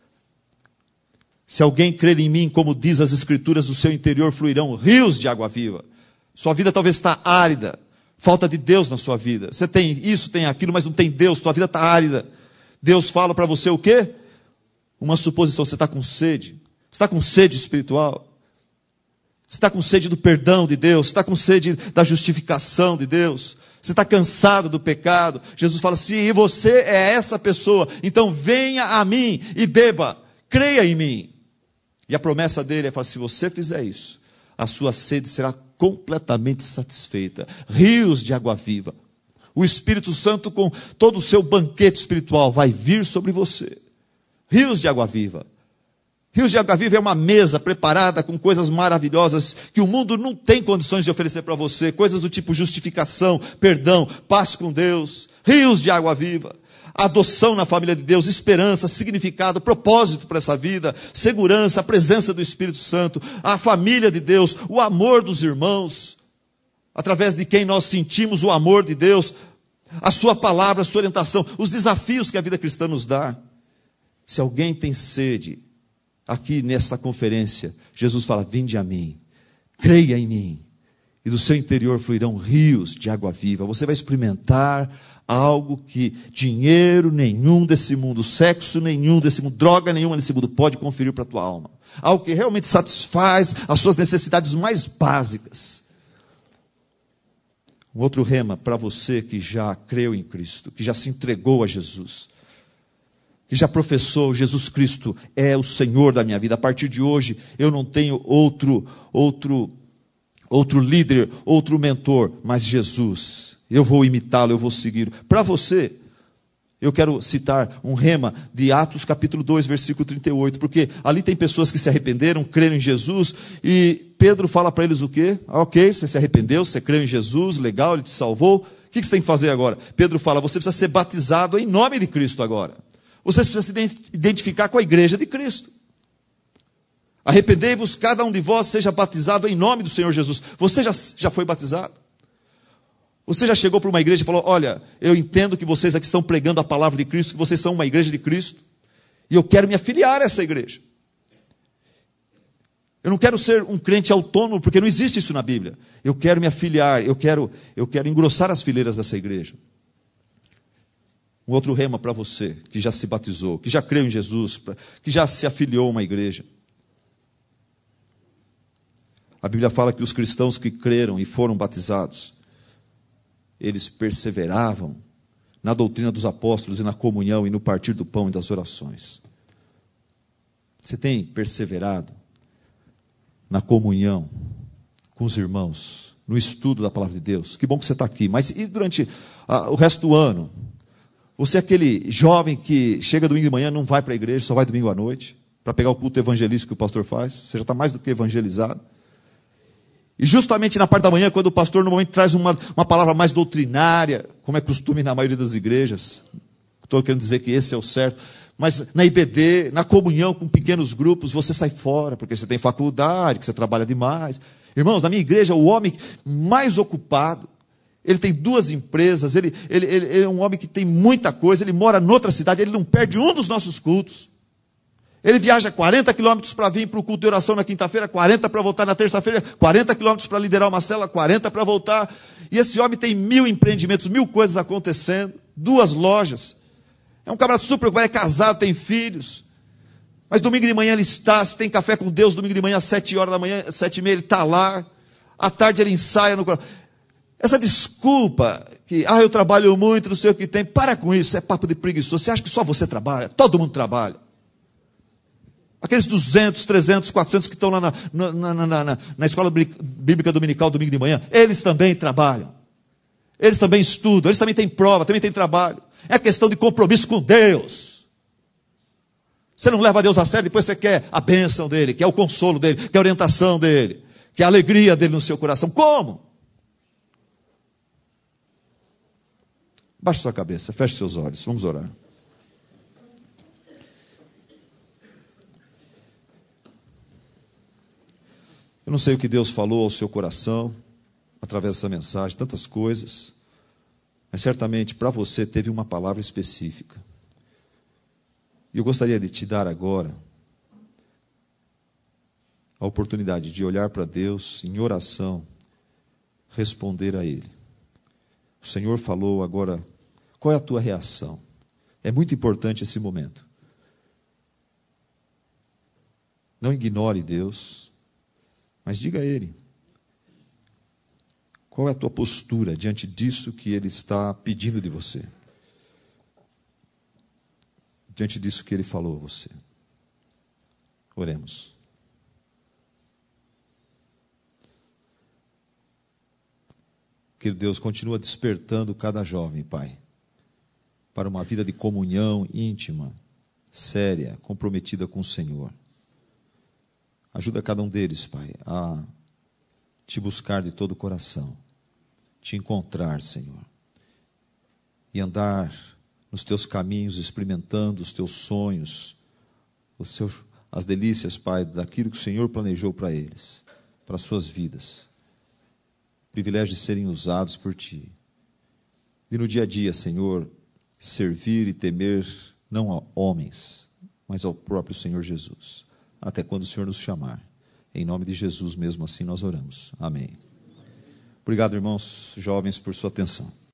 Se alguém crer em mim, como diz as Escrituras, do seu interior fluirão rios de água viva. Sua vida talvez está árida, falta de Deus na sua vida. Você tem isso, tem aquilo, mas não tem Deus, sua vida está árida. Deus fala para você o quê? Uma suposição, você está com sede. Você está com sede espiritual. Você está com sede do perdão de Deus, você está com sede da justificação de Deus, você está cansado do pecado. Jesus fala, se você é essa pessoa, então venha a mim e beba, creia em mim. E a promessa dele é, fala, se você fizer isso, a sua sede será completamente satisfeita. Rios de água viva. O Espírito Santo, com todo o seu banquete espiritual, vai vir sobre você. Rios de água viva. Rios de Água Viva é uma mesa preparada com coisas maravilhosas que o mundo não tem condições de oferecer para você. Coisas do tipo justificação, perdão, paz com Deus. Rios de água viva. Adoção na família de Deus, esperança, significado, propósito para essa vida, segurança, a presença do Espírito Santo, a família de Deus, o amor dos irmãos, através de quem nós sentimos o amor de Deus, a sua palavra, a sua orientação, os desafios que a vida cristã nos dá. Se alguém tem sede, aqui nesta conferência, Jesus fala, vinde a mim, creia em mim, e do seu interior fluirão rios de água viva. Você vai experimentar algo que dinheiro nenhum desse mundo, sexo nenhum desse mundo, droga nenhuma desse mundo pode conferir para a tua alma. Algo que realmente satisfaz as suas necessidades mais básicas. Um outro rema para você que já creu em Cristo, que já se entregou a Jesus, que já professou: Jesus Cristo é o Senhor da minha vida. A partir de hoje eu não tenho outro, outro, outro líder, outro mentor, mas Jesus. Eu vou imitá-lo, eu vou segui-lo. Para você, eu quero citar um rema de Atos capítulo dois, versículo trinta e oito, porque ali tem pessoas que se arrependeram, creram em Jesus, e Pedro fala para eles o quê? Ah, ok, você se arrependeu, você creu em Jesus, legal, ele te salvou. O que você tem que fazer agora? Pedro fala: você precisa ser batizado em nome de Cristo agora. Você precisa se identificar com a igreja de Cristo. Arrependei-vos, cada um de vós seja batizado em nome do Senhor Jesus. Você já, já foi batizado? Você já chegou para uma igreja e falou: olha, eu entendo que vocês aqui estão pregando a palavra de Cristo, que vocês são uma igreja de Cristo, e eu quero me afiliar a essa igreja. Eu não quero ser um crente autônomo, porque não existe isso na Bíblia. Eu quero me afiliar, eu quero, eu quero engrossar as fileiras dessa igreja. Um outro rema para você, que já se batizou, que já creu em Jesus, que já se afiliou a uma igreja. A Bíblia fala que os cristãos que creram e foram batizados, eles perseveravam na doutrina dos apóstolos e na comunhão e no partir do pão e das orações. Você tem perseverado na comunhão com os irmãos, no estudo da palavra de Deus? Que bom que você está aqui. Mas e durante ah, o resto do ano? Você é aquele jovem que chega domingo de manhã, não vai para a igreja, só vai domingo à noite, para pegar o culto evangelístico que o pastor faz? Você já está mais do que evangelizado. E justamente na parte da manhã, quando o pastor normalmente traz uma, uma palavra mais doutrinária, como é costume na maioria das igrejas, estou querendo dizer que esse é o certo, mas na I B D, na comunhão com pequenos grupos, você sai fora, porque você tem faculdade, que você trabalha demais. Irmãos, na minha igreja, o homem mais ocupado, ele tem duas empresas, ele, ele, ele, ele é um homem que tem muita coisa, ele mora noutra cidade, ele não perde um dos nossos cultos. Ele viaja quarenta quilômetros para vir para o culto de oração na quinta-feira, quarenta para voltar na terça-feira, quarenta quilômetros para liderar uma célula, quarenta para voltar. E esse homem tem mil empreendimentos, mil coisas acontecendo, duas lojas. É um camarada super preocupado, é casado, tem filhos. Mas domingo de manhã ele está, se tem café com Deus, domingo de manhã, às sete horas da manhã, sete e meia, ele está lá. À tarde ele ensaia no... Essa desculpa que, ah, eu trabalho muito, não sei o que tem, para com isso, é papo de preguiçoso. Você acha que só você trabalha? Todo mundo trabalha. Aqueles duzentos, trezentos, quatrocentos que estão lá na, na, na, na, na escola bíblica dominical, domingo de manhã, eles também trabalham. Eles também estudam, eles também têm prova, também têm trabalho. É questão de compromisso com Deus. Você não leva Deus a sério, depois você quer a bênção dele, quer o consolo dele, quer a orientação dele, quer a alegria dele no seu coração. Como? Baixe sua cabeça, feche seus olhos, vamos orar. Eu não sei o que Deus falou ao seu coração, através dessa mensagem, tantas coisas, mas certamente para você teve uma palavra específica. E eu gostaria de te dar agora a oportunidade de olhar para Deus em oração, responder a Ele. O Senhor falou agora, qual é a tua reação? É muito importante esse momento. Não ignore Deus. Mas diga a Ele, qual é a tua postura diante disso que Ele está pedindo de você? Diante disso que Ele falou a você. Oremos. Querido Deus, continua despertando cada jovem, Pai, para uma vida de comunhão íntima, séria, comprometida com o Senhor. Ajuda cada um deles, Pai, a te buscar de todo o coração, te encontrar, Senhor, e andar nos teus caminhos, experimentando os teus sonhos, os seus, as delícias, Pai, daquilo que o Senhor planejou para eles, para as suas vidas. Privilégio de serem usados por Ti. E no dia a dia, Senhor, servir e temer não a homens, mas ao próprio Senhor Jesus. Até quando o Senhor nos chamar. Em nome de Jesus, mesmo assim, nós oramos. Amém. Obrigado, irmãos jovens, por sua atenção.